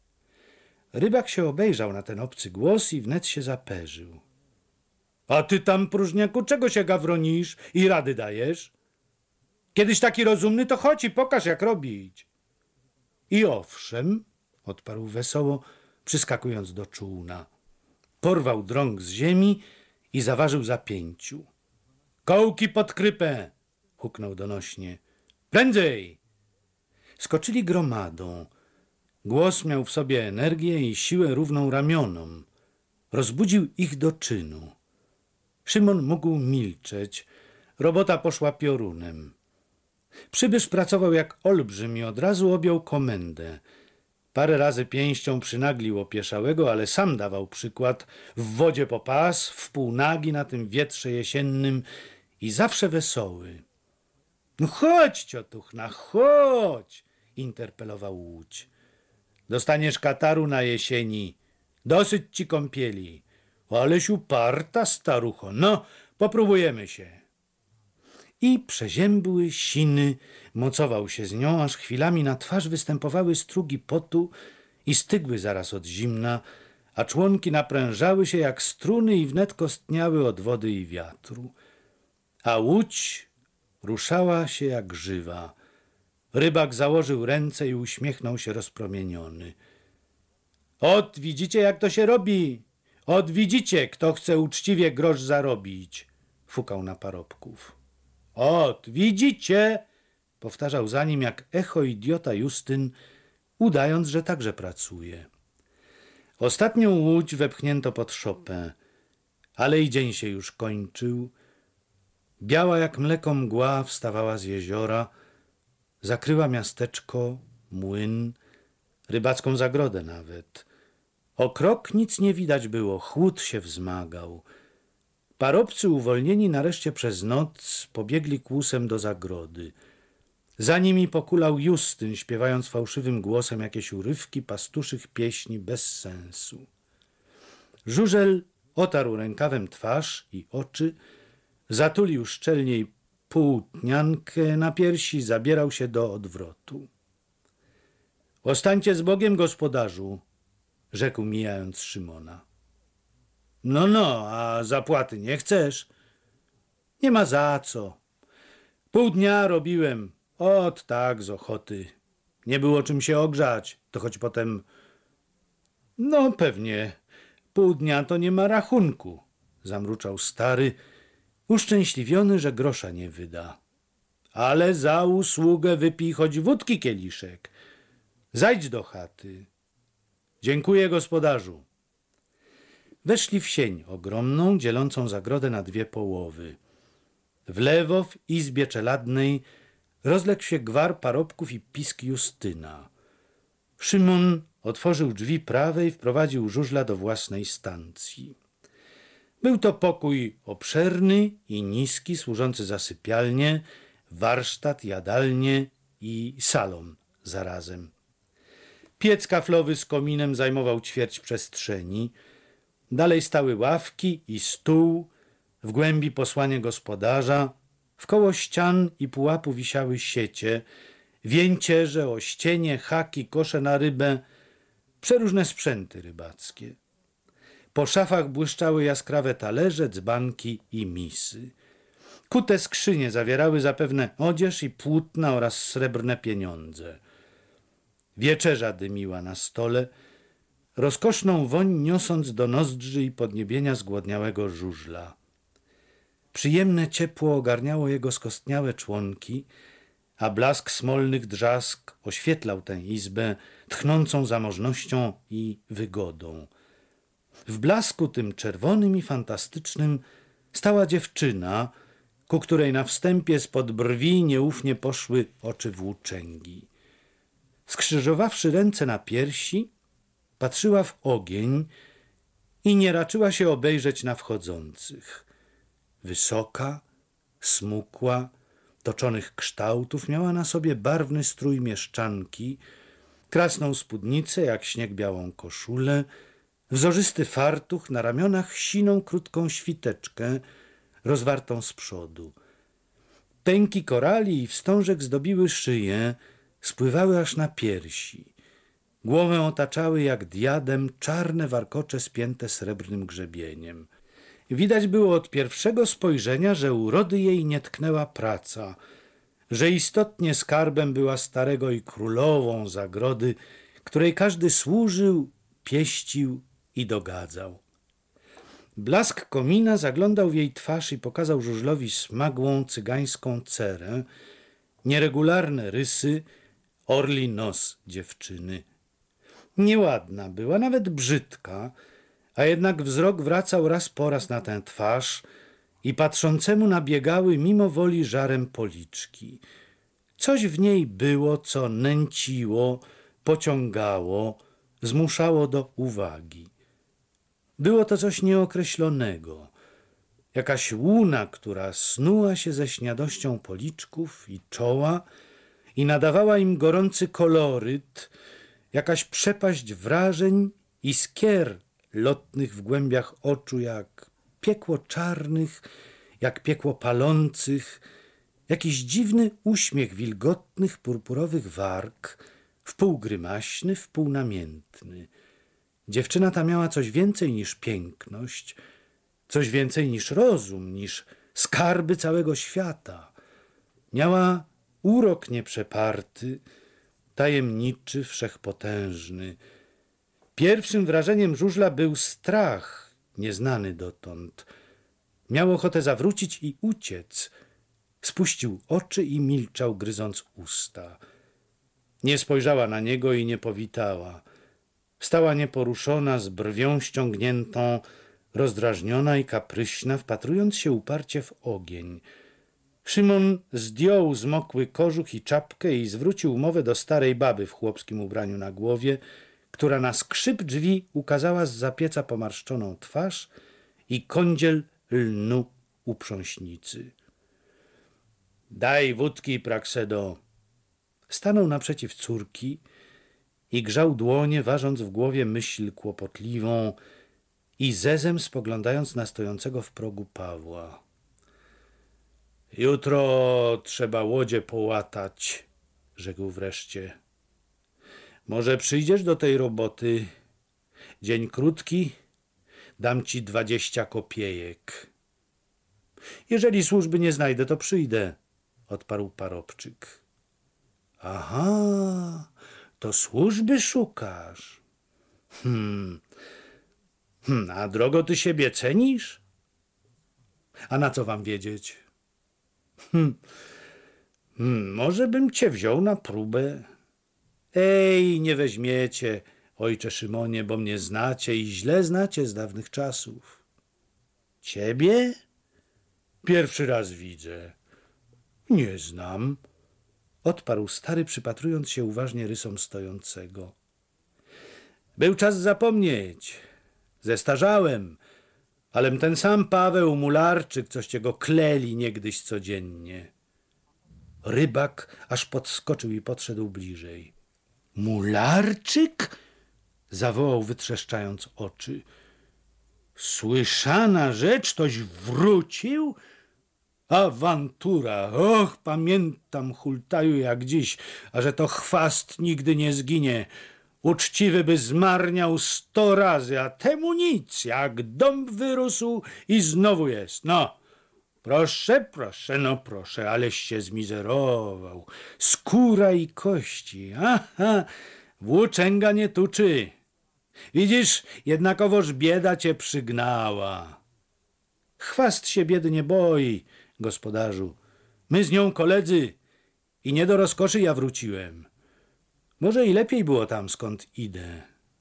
Rybak się obejrzał na ten obcy głos i wnet się zaperzył. A ty tam, próżniaku, czego się gawronisz i rady dajesz? Kiedyś taki rozumny, to chodź i pokaż, jak robić. I owszem, odparł wesoło, przyskakując do czółna. Porwał drąg z ziemi i zaważył za pięciu. Kołki pod krypę! Huknął donośnie. Prędzej! Skoczyli gromadą. Głos miał w sobie energię i siłę równą ramionom. Rozbudził ich do czynu. Szymon mógł milczeć. Robota poszła piorunem. Przybysz pracował jak olbrzym i od razu objął komendę. Parę razy pięścią przynaglił opieszałego, ale sam dawał przykład. W wodzie po pas, wpółnagi na tym wietrze jesiennym i zawsze wesoły. No chodź, ciotuchna, chodź, interpelował łódź. Dostaniesz kataru na jesieni. Dosyć ci kąpieli. Aleś uparta, starucho. No, popróbujemy się. I przeziębły, siny, mocował się z nią, aż chwilami na twarz występowały strugi potu i stygły zaraz od zimna, a członki naprężały się jak struny i wnet kostniały od wody i wiatru. A łódź ruszała się jak żywa. Rybak założył ręce i uśmiechnął się rozpromieniony. Ot, widzicie, jak to się robi? Ot, widzicie, kto chce uczciwie grosz zarobić, fukał na parobków. Ot, widzicie, powtarzał za nim jak echo idiota Justyn, udając, że także pracuje. Ostatnią łódź wepchnięto pod szopę, ale i dzień się już kończył. Biała jak mleko mgła wstawała z jeziora, zakryła miasteczko, młyn, rybacką zagrodę nawet. O krok nic nie widać było, chłód się wzmagał. Parobcy uwolnieni nareszcie przez noc pobiegli kłusem do zagrody. Za nimi pokulał Justyn, śpiewając fałszywym głosem jakieś urywki pastuszych pieśni bez sensu. Żużel otarł rękawem twarz i oczy, zatulił szczelniej półtniankę na piersi, zabierał się do odwrotu. Ostańcie z Bogiem, gospodarzu, rzekł mijając Szymona. No, no, a zapłaty nie chcesz? Nie ma za co. Pół dnia robiłem, ot tak z ochoty. Nie było czym się ogrzać, to choć potem... No pewnie, pół dnia to nie ma rachunku, zamruczał stary, uszczęśliwiony, że grosza nie wyda. Ale za usługę wypij choć wódki kieliszek. Zajdź do chaty. Dziękuję, gospodarzu. Weszli w sień ogromną, dzielącą zagrodę na dwie połowy. W lewo, w izbie czeladnej, rozległ się gwar parobków i pisk Justyna. Szymon otworzył drzwi prawe i wprowadził żużla do własnej stacji. Był to pokój obszerny i niski, służący za sypialnię, warsztat, jadalnię i salon zarazem. Piec kaflowy z kominem zajmował ćwierć przestrzeni. Dalej stały ławki i stół, w głębi posłanie gospodarza. Wkoło ścian i pułapu wisiały siecie, wieńcierze, ościenie, haki, kosze na rybę, przeróżne sprzęty rybackie. Po szafach błyszczały jaskrawe talerze, dzbanki i misy. Kute skrzynie zawierały zapewne odzież i płótna oraz srebrne pieniądze. Wieczerza dymiła na stole, rozkoszną woń niosąc do nozdrzy i podniebienia zgłodniałego żużla. Przyjemne ciepło ogarniało jego skostniałe członki, a blask smolnych drzask oświetlał tę izbę tchnącą zamożnością i wygodą. W blasku tym czerwonym i fantastycznym stała dziewczyna, ku której na wstępie spod brwi nieufnie poszły oczy włóczęgi. Skrzyżowawszy ręce na piersi, patrzyła w ogień i nie raczyła się obejrzeć na wchodzących. Wysoka, smukła, toczonych kształtów, miała na sobie barwny strój mieszczanki, krasną spódnicę, jak śnieg białą koszulę, wzorzysty fartuch, na ramionach siną krótką świteczkę, rozwartą z przodu. Pęki korali i wstążek zdobiły szyję, spływały aż na piersi. Głowę otaczały jak diadem czarne warkocze spięte srebrnym grzebieniem. Widać było od pierwszego spojrzenia, że urody jej nie tknęła praca, że istotnie skarbem była starego i królową zagrody, której każdy służył, pieścił i dogadzał. Blask komina zaglądał w jej twarz i pokazał żużlowi smagłą cygańską cerę, nieregularne rysy, orli nos dziewczyny. Nieładna była, nawet brzydka, a jednak wzrok wracał raz po raz na tę twarz i patrzącemu nabiegały mimo woli żarem policzki. Coś w niej było, co nęciło, pociągało, zmuszało do uwagi. Było to coś nieokreślonego, jakaś łuna, która snuła się ze śniadością policzków i czoła i nadawała im gorący koloryt, jakaś przepaść wrażeń i skier lotnych w głębiach oczu, jak piekło czarnych, jak piekło palących, jakiś dziwny uśmiech wilgotnych, purpurowych warg, wpół grymaśny, wpół namiętny. Dziewczyna ta miała coś więcej niż piękność, coś więcej niż rozum, niż skarby całego świata. Miała urok nieprzeparty, tajemniczy, wszechpotężny. Pierwszym wrażeniem żużla był strach, nieznany dotąd. Miał ochotę zawrócić i uciec. Spuścił oczy i milczał, gryząc usta. Nie spojrzała na niego i nie powitała. Stała nieporuszona, z brwią ściągniętą, rozdrażniona i kapryśna, wpatrując się uparcie w ogień. Szymon zdjął zmokły kożuch i czapkę i zwrócił mowę do starej baby w chłopskim ubraniu na głowie, która na skrzyp drzwi ukazała zza pieca pomarszczoną twarz i kądziel lnu uprząśnicy. Daj wódki, Praksedo. Stanął naprzeciw córki i grzał dłonie, ważąc w głowie myśl kłopotliwą i zezem spoglądając na stojącego w progu Pawła. Jutro trzeba łodzie połatać, rzekł wreszcie. Może przyjdziesz do tej roboty? Dzień krótki, dam ci dwadzieścia kopiejek. Jeżeli służby nie znajdę, to przyjdę, odparł parobczyk. Aha, to służby szukasz. Hmm. hmm, a drogo ty siebie cenisz? A na co wam wiedzieć? Hmm. Hmm, może bym cię wziął na próbę. Ej, nie weźmiecie, ojcze Szymonie, bo mnie znacie i źle znacie z dawnych czasów. Ciebie? Pierwszy raz widzę. Nie znam, odparł stary, przypatrując się uważnie rysom stojącego. Był czas zapomnieć. Zestarzałem, alem ten sam Paweł Mularczyk, coście go kleli niegdyś codziennie. Rybak aż podskoczył i podszedł bliżej. Mularczyk? Zawołał, wytrzeszczając oczy. Słyszana rzecz, toś wrócił? Awantura, och, pamiętam, Hultaju, jak dziś, a że to chwast nigdy nie zginie. Uczciwy by zmarniał sto razy, a temu nic, jak dąb wyrósł i znowu jest. No, proszę, proszę, no proszę, aleś się zmizerował. Skóra i kości, aha, włóczęga nie tuczy. Widzisz, jednakowoż bieda cię przygnała. Chwast się biedy nie boi, gospodarzu. My z nią koledzy i nie do rozkoszy ja wróciłem. Może i lepiej było tam, skąd idę.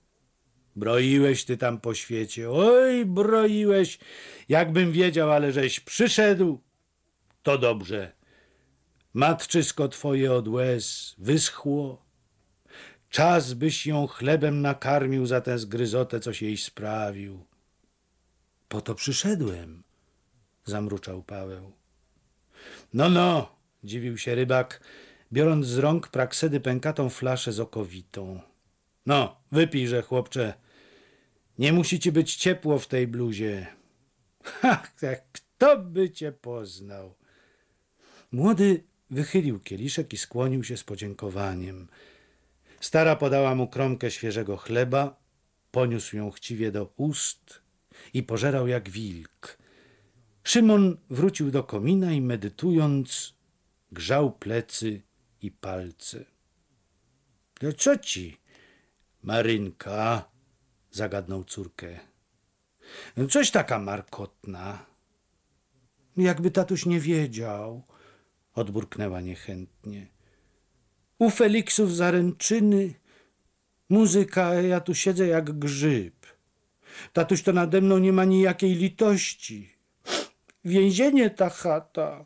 Broiłeś ty tam po świecie, oj, broiłeś, jakbym wiedział, ale żeś przyszedł, to dobrze. Matczysko twoje od łez wyschło. Czas byś ją chlebem nakarmił za tę zgryzotę, coś jej sprawił. Po to przyszedłem, zamruczał Paweł. No, no, dziwił się rybak, biorąc z rąk Praksedy pękatą flaszę z okowitą. No, wypijże, chłopcze. Nie musi ci być ciepło w tej bluzie. Ha, kto by cię poznał? Młody wychylił kieliszek i skłonił się z podziękowaniem. Stara podała mu kromkę świeżego chleba, poniósł ją chciwie do ust i pożerał jak wilk. Szymon wrócił do komina i medytując grzał plecy i palce. — No co ci, Marynka? — zagadnął córkę. — Coś taka markotna. — Jakby tatuś nie wiedział — odburknęła niechętnie. — U Feliksów zaręczyny, muzyka, a ja tu siedzę jak grzyb. Tatuś to nade mną nie ma nijakiej litości. Więzienie ta chata.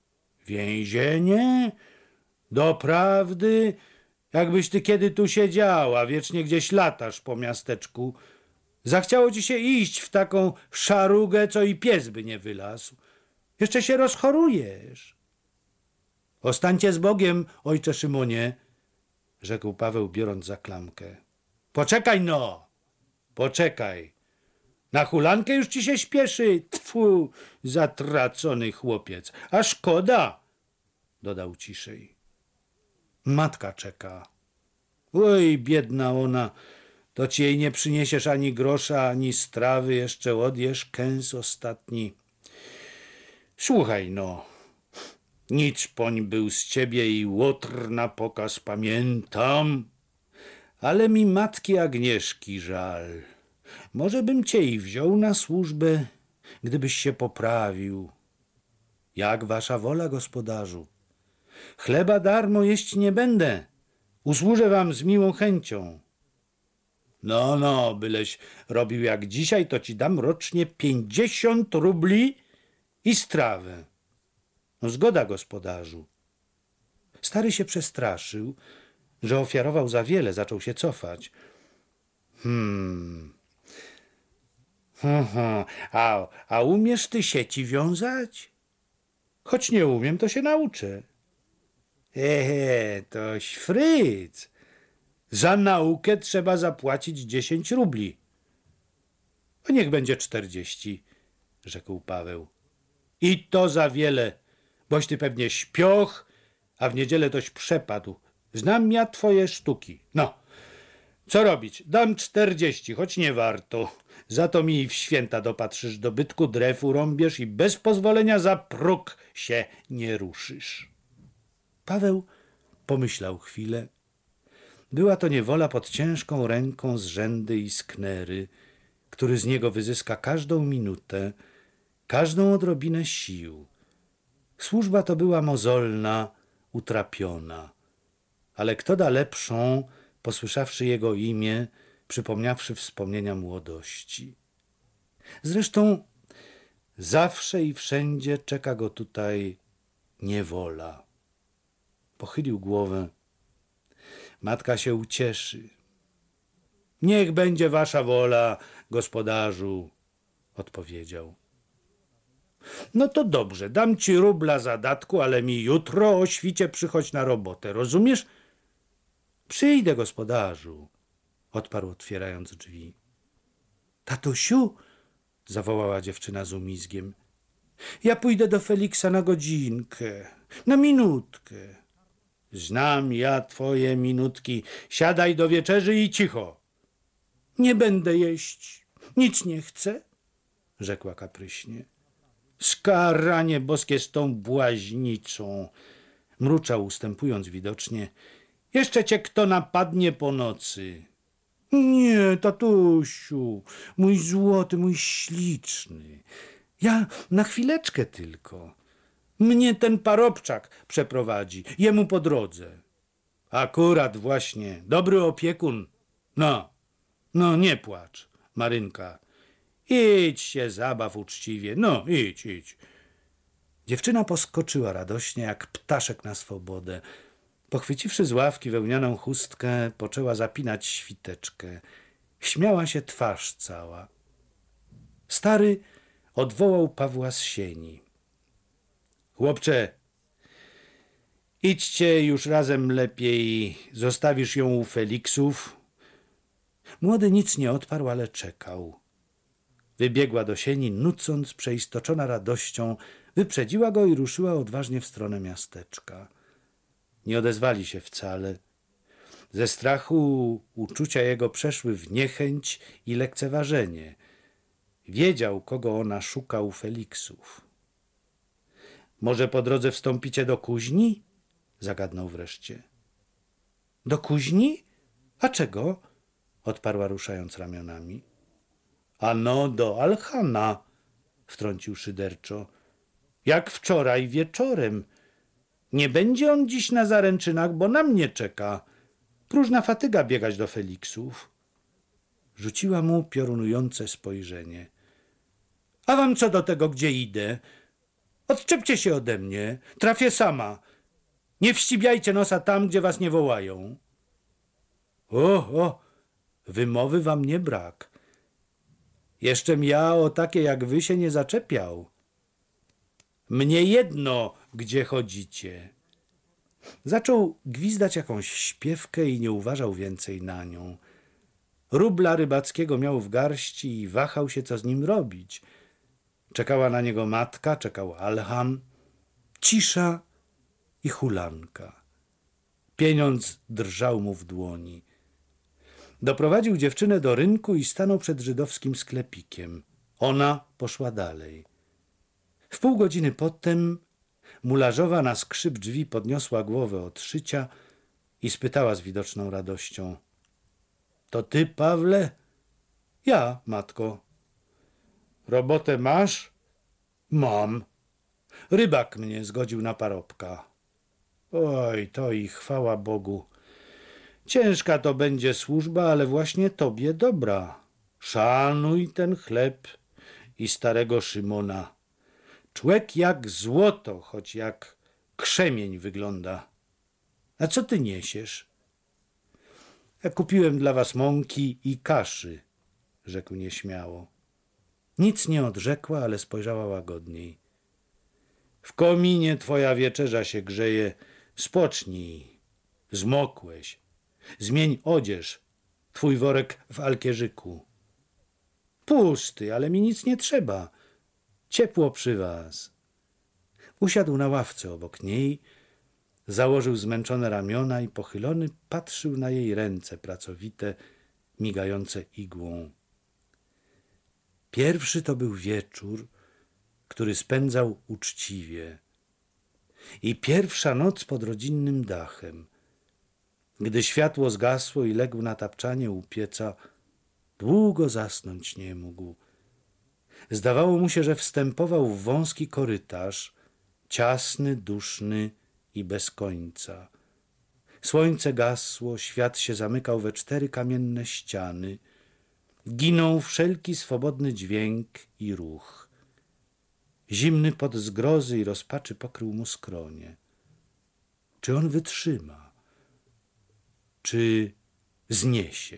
Więzienie? Doprawdy? Jakbyś ty kiedy tu siedziała, wiecznie gdzieś latasz po miasteczku. Zachciało ci się iść w taką szarugę, co i pies by nie wylazł. Jeszcze się rozchorujesz. Ostańcie z Bogiem, ojcze Szymonie, rzekł Paweł, biorąc za klamkę. Poczekaj no, poczekaj. Na hulankę już ci się śpieszy, tfu, zatracony chłopiec. A szkoda, dodał ciszej. Matka czeka. Oj, biedna ona, to ci jej nie przyniesiesz ani grosza, ani strawy, jeszcze odjesz kęs ostatni. Słuchaj no, nic poń był z ciebie i łotr na pokaz pamiętam, ale mi matki Agnieszki żal. Może bym cię i wziął na służbę, gdybyś się poprawił. Jak wasza wola, gospodarzu. Chleba darmo jeść nie będę. Usłużę wam z miłą chęcią. No, no, byleś robił jak dzisiaj, to ci dam rocznie pięćdziesiąt rubli i strawę. No zgoda, gospodarzu. Stary się przestraszył, że ofiarował za wiele, zaczął się cofać. Hmm... Aha, a, a umiesz ty sieci wiązać? Choć nie umiem, to się nauczę. Ehe, to szfryc. Za naukę trzeba zapłacić dziesięć rubli. O, niech będzie czterdzieści, rzekł Paweł. I to za wiele, boś ty pewnie śpioch, a w niedzielę toś przepadł. Znam ja twoje sztuki. No, co robić? Dam czterdzieści, choć nie warto. Za to mi w święta dopatrzysz dobytku, drew urąbiesz i bez pozwolenia za próg się nie ruszysz. Paweł pomyślał chwilę. Była to niewola pod ciężką ręką z rzędy i sknery, który z niego wyzyska każdą minutę, każdą odrobinę sił. Służba to była mozolna, utrapiona. Ale kto da lepszą, posłyszawszy jego imię, przypomniawszy wspomnienia młodości. Zresztą zawsze i wszędzie czeka go tutaj niewola. Pochylił głowę. Matka się ucieszy. Niech będzie wasza wola, gospodarzu, odpowiedział. No to dobrze, dam ci rubla zadatku, ale mi jutro o świcie przychodź na robotę, rozumiesz? Przyjdę, gospodarzu, odparł, otwierając drzwi. Tatusiu, zawołała dziewczyna z umizgiem, ja pójdę do Feliksa na godzinkę, na minutkę. Znam ja twoje minutki. Siadaj do wieczerzy i cicho. Nie będę jeść, nic nie chcę, rzekła kapryśnie. Skaranie boskie z tą błaźnicą, mruczał, ustępując widocznie. Jeszcze cię kto napadnie po nocy. Nie, tatusiu, mój złoty, mój śliczny. Ja na chwileczkę tylko. Mnie ten parobczak przeprowadzi, jemu po drodze. Akurat właśnie, dobry opiekun. No, no nie płacz, Marynka. Idź się zabaw uczciwie, no idź, idź. Dziewczyna poskoczyła radośnie jak ptaszek na swobodę. Pochwyciwszy z ławki wełnianą chustkę, poczęła zapinać świteczkę. Śmiała się twarz cała. Stary odwołał Pawła z sieni. Chłopcze, idźcie już razem lepiej, zostawisz ją u Feliksów. Młody nic nie odparł, ale czekał. Wybiegła do sieni, nucąc, przeistoczona radością, wyprzedziła go i ruszyła odważnie w stronę miasteczka. Nie odezwali się wcale. Ze strachu uczucia jego przeszły w niechęć i lekceważenie. Wiedział, kogo ona szuka u Feliksów. Może po drodze wstąpicie do kuźni? Zagadnął wreszcie. Do kuźni? A czego? Odparła, ruszając ramionami. Ano do Alchana, wtrącił szyderczo. Jak wczoraj wieczorem. Nie będzie on dziś na zaręczynach, bo na mnie czeka. Próżna fatyga biegać do Feliksów. Rzuciła mu piorunujące spojrzenie. A wam co do tego, gdzie idę? Odczepcie się ode mnie. Trafię sama. Nie wścibiajcie nosa tam, gdzie was nie wołają. O, o, wymowy wam nie brak. Jeszczem ja o takie jak wy się nie zaczepiał. Mnie jedno, gdzie chodzicie. Zaczął gwizdać jakąś śpiewkę i nie uważał więcej na nią. Rubla rybackiego miał w garści i wahał się, co z nim robić. Czekała na niego matka, czekał Alchan. Cisza i hulanka. Pieniądz drżał mu w dłoni. Doprowadził dziewczynę do rynku i stanął przed żydowskim sklepikiem. Ona poszła dalej. W pół godziny potem mularzowa na skrzyp drzwi podniosła głowę od szycia i spytała z widoczną radością. To ty, Pawle? Ja, matko. Robotę masz? Mam. Rybak mnie zgodził na parobka. Oj, to i chwała Bogu. Ciężka to będzie służba, ale właśnie tobie dobra. Szanuj ten chleb i starego Szymona. Człek jak złoto, choć jak krzemień wygląda. A co ty niesiesz? Ja kupiłem dla was mąki i kaszy, rzekł nieśmiało. Nic nie odrzekła, ale spojrzała łagodniej. W kominie twoja wieczerza się grzeje. Spocznij. Zmokłeś. Zmień odzież. Twój worek w alkierzyku. Pusty, ale mi nic nie trzeba. Ciepło przy was. Usiadł na ławce obok niej, założył zmęczone ramiona i pochylony patrzył na jej ręce pracowite, migające igłą. Pierwszy to był wieczór, który spędzał uczciwie. I pierwsza noc pod rodzinnym dachem. Gdy światło zgasło i legł na tapczanie u pieca, długo zasnąć nie mógł. Zdawało mu się, że wstępował w wąski korytarz, ciasny, duszny i bez końca. Słońce gasło, świat się zamykał we cztery kamienne ściany. Ginął wszelki swobodny dźwięk i ruch. Zimny pot zgrozy i rozpaczy pokrył mu skronie. Czy on wytrzyma? Czy zniesie?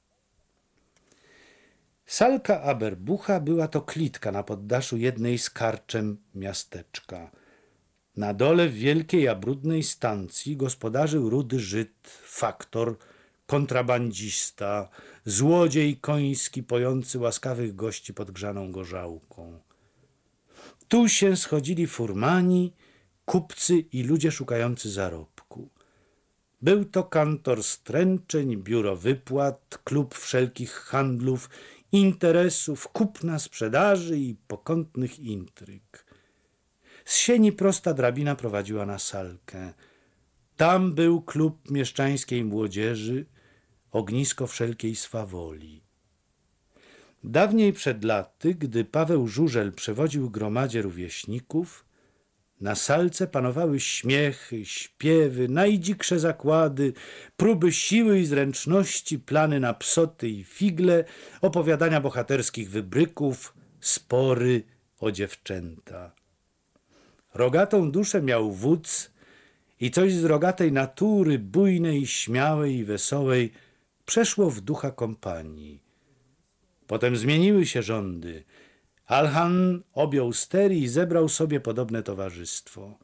Salka Aberbucha była to klitka na poddaszu jednej z karczem miasteczka. Na dole w wielkiej, a brudnej stacji gospodarzył rudy Żyd, faktor, kontrabandzista, złodziej koński pojący łaskawych gości pod grzaną gorzałką. Tu się schodzili furmani, kupcy i ludzie szukający zarobku. Był to kantor stręczeń, biuro wypłat, klub wszelkich handlów, interesów, kupna, sprzedaży i pokątnych intryg. Z sieni prosta drabina prowadziła na salkę. Tam był klub mieszczańskiej młodzieży, ognisko wszelkiej swawoli. Dawniej przed laty, gdy Paweł Żużel przewodził gromadzie rówieśników, na salce panowały śmiechy, śpiewy, najdziksze zakłady, próby siły i zręczności, plany na psoty i figle, opowiadania bohaterskich wybryków, spory o dziewczęta. Rogatą duszę miał wódz i coś z rogatej natury, bujnej, śmiałej i wesołej, przeszło w ducha kompanii. Potem zmieniły się rządy. Alhan objął ster i zebrał sobie podobne towarzystwo.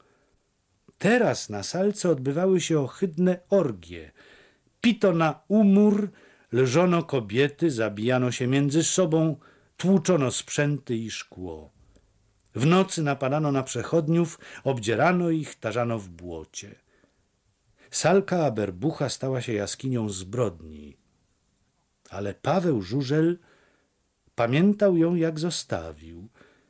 Teraz na salce odbywały się ohydne orgie. Pito na umór, lżono kobiety, zabijano się między sobą, tłuczono sprzęty i szkło. W nocy napadano na przechodniów, obdzierano ich, tarzano w błocie. Salka Aberbucha stała się jaskinią zbrodni. Ale Paweł Żużel pamiętał ją, jak zostawił.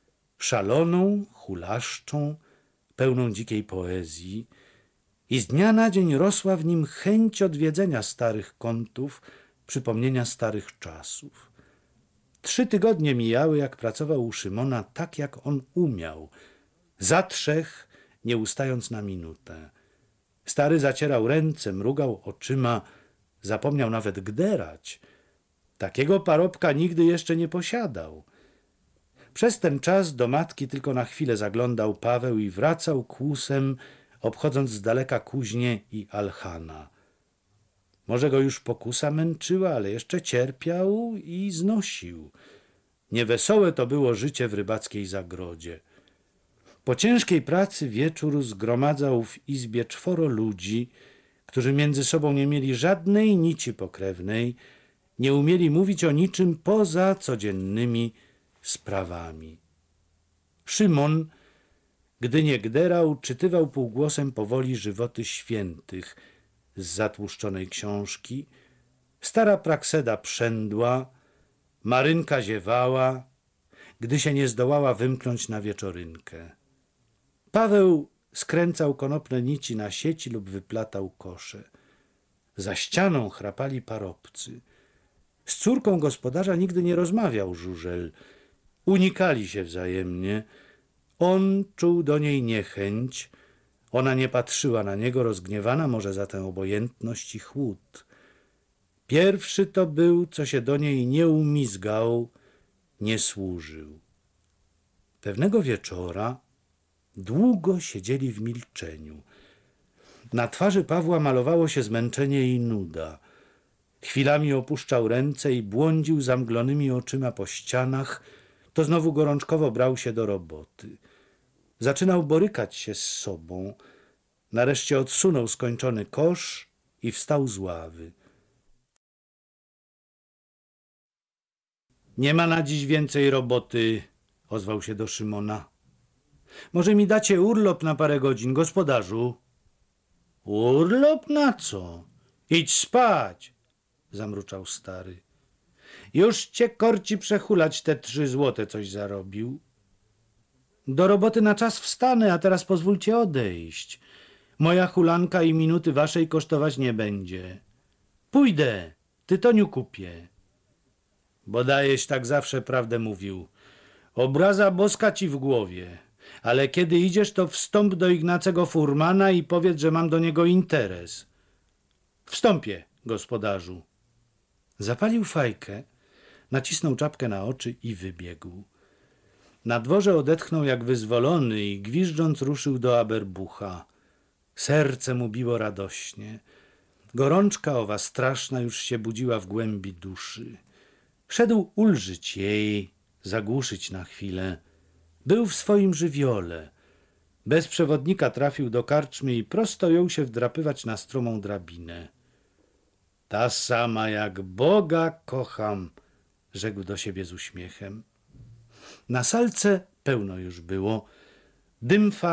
Szaloną, hulaszczą, pełną dzikiej poezji. I z dnia na dzień rosła w nim chęć odwiedzenia starych kątów, przypomnienia starych czasów. Trzy tygodnie mijały, jak pracował u Szymona tak, jak on umiał. Za trzech, nie ustając na minutę. Stary zacierał ręce, mrugał oczyma, zapomniał nawet gderać. Takiego parobka nigdy jeszcze nie posiadał. Przez ten czas do matki tylko na chwilę zaglądał Paweł i wracał kłusem, obchodząc z daleka kuźnię i Alhana. Może go już pokusa męczyła, ale jeszcze cierpiał i znosił. Niewesołe to było życie w rybackiej zagrodzie. Po ciężkiej pracy wieczór zgromadzał w izbie czworo ludzi, którzy między sobą nie mieli żadnej nici pokrewnej, nie umieli mówić o niczym poza codziennymi sprawami. Szymon, gdy nie gderał, czytywał półgłosem powoli żywoty świętych z zatłuszczonej książki. Stara Prakseda przędła, Marynka ziewała, gdy się nie zdołała wymknąć na wieczorynkę. Paweł skręcał konopne nici na sieci lub wyplatał kosze. Za ścianą chrapali parobcy. Z córką gospodarza nigdy nie rozmawiał Żużel. Unikali się wzajemnie. On czuł do niej niechęć. Ona nie patrzyła na niego, rozgniewana może za tę obojętność i chłód. Pierwszy to był, co się do niej nie umizgał, nie służył. Pewnego wieczora długo siedzieli w milczeniu. Na twarzy Pawła malowało się zmęczenie i nuda. Chwilami opuszczał ręce i błądził zamglonymi oczyma po ścianach, to znowu gorączkowo brał się do roboty. Zaczynał borykać się z sobą. Nareszcie odsunął skończony kosz i wstał z ławy. Nie ma na dziś więcej roboty, ozwał się do Szymona. Może mi dacie urlop na parę godzin, gospodarzu? Urlop na co? Idź spać, zamruczał stary. Już cię korci przehulać te trzy złote, coś zarobił. Do roboty na czas wstanę, a teraz pozwólcie odejść. Moja hulanka i minuty waszej kosztować nie będzie. Pójdę, tytoniu kupię. Bodajeś tak zawsze prawdę mówił. Obraza boska ci w głowie. Ale kiedy idziesz, to wstąp do Ignacego furmana i powiedz, że mam do niego interes. Wstąpię, gospodarzu. Zapalił fajkę, nacisnął czapkę na oczy i wybiegł. Na dworze odetchnął jak wyzwolony i gwiżdżąc ruszył do Aberbucha. Serce mu biło radośnie. Gorączka owa straszna już się budziła w głębi duszy. Szedł ulżyć jej, zagłuszyć na chwilę. Był w swoim żywiole. Bez przewodnika trafił do karczmy i prosto jął się wdrapywać na stromą drabinę. Ta sama jak Boga kocham, rzekł do siebie z uśmiechem. Na salce pełno już było. Dym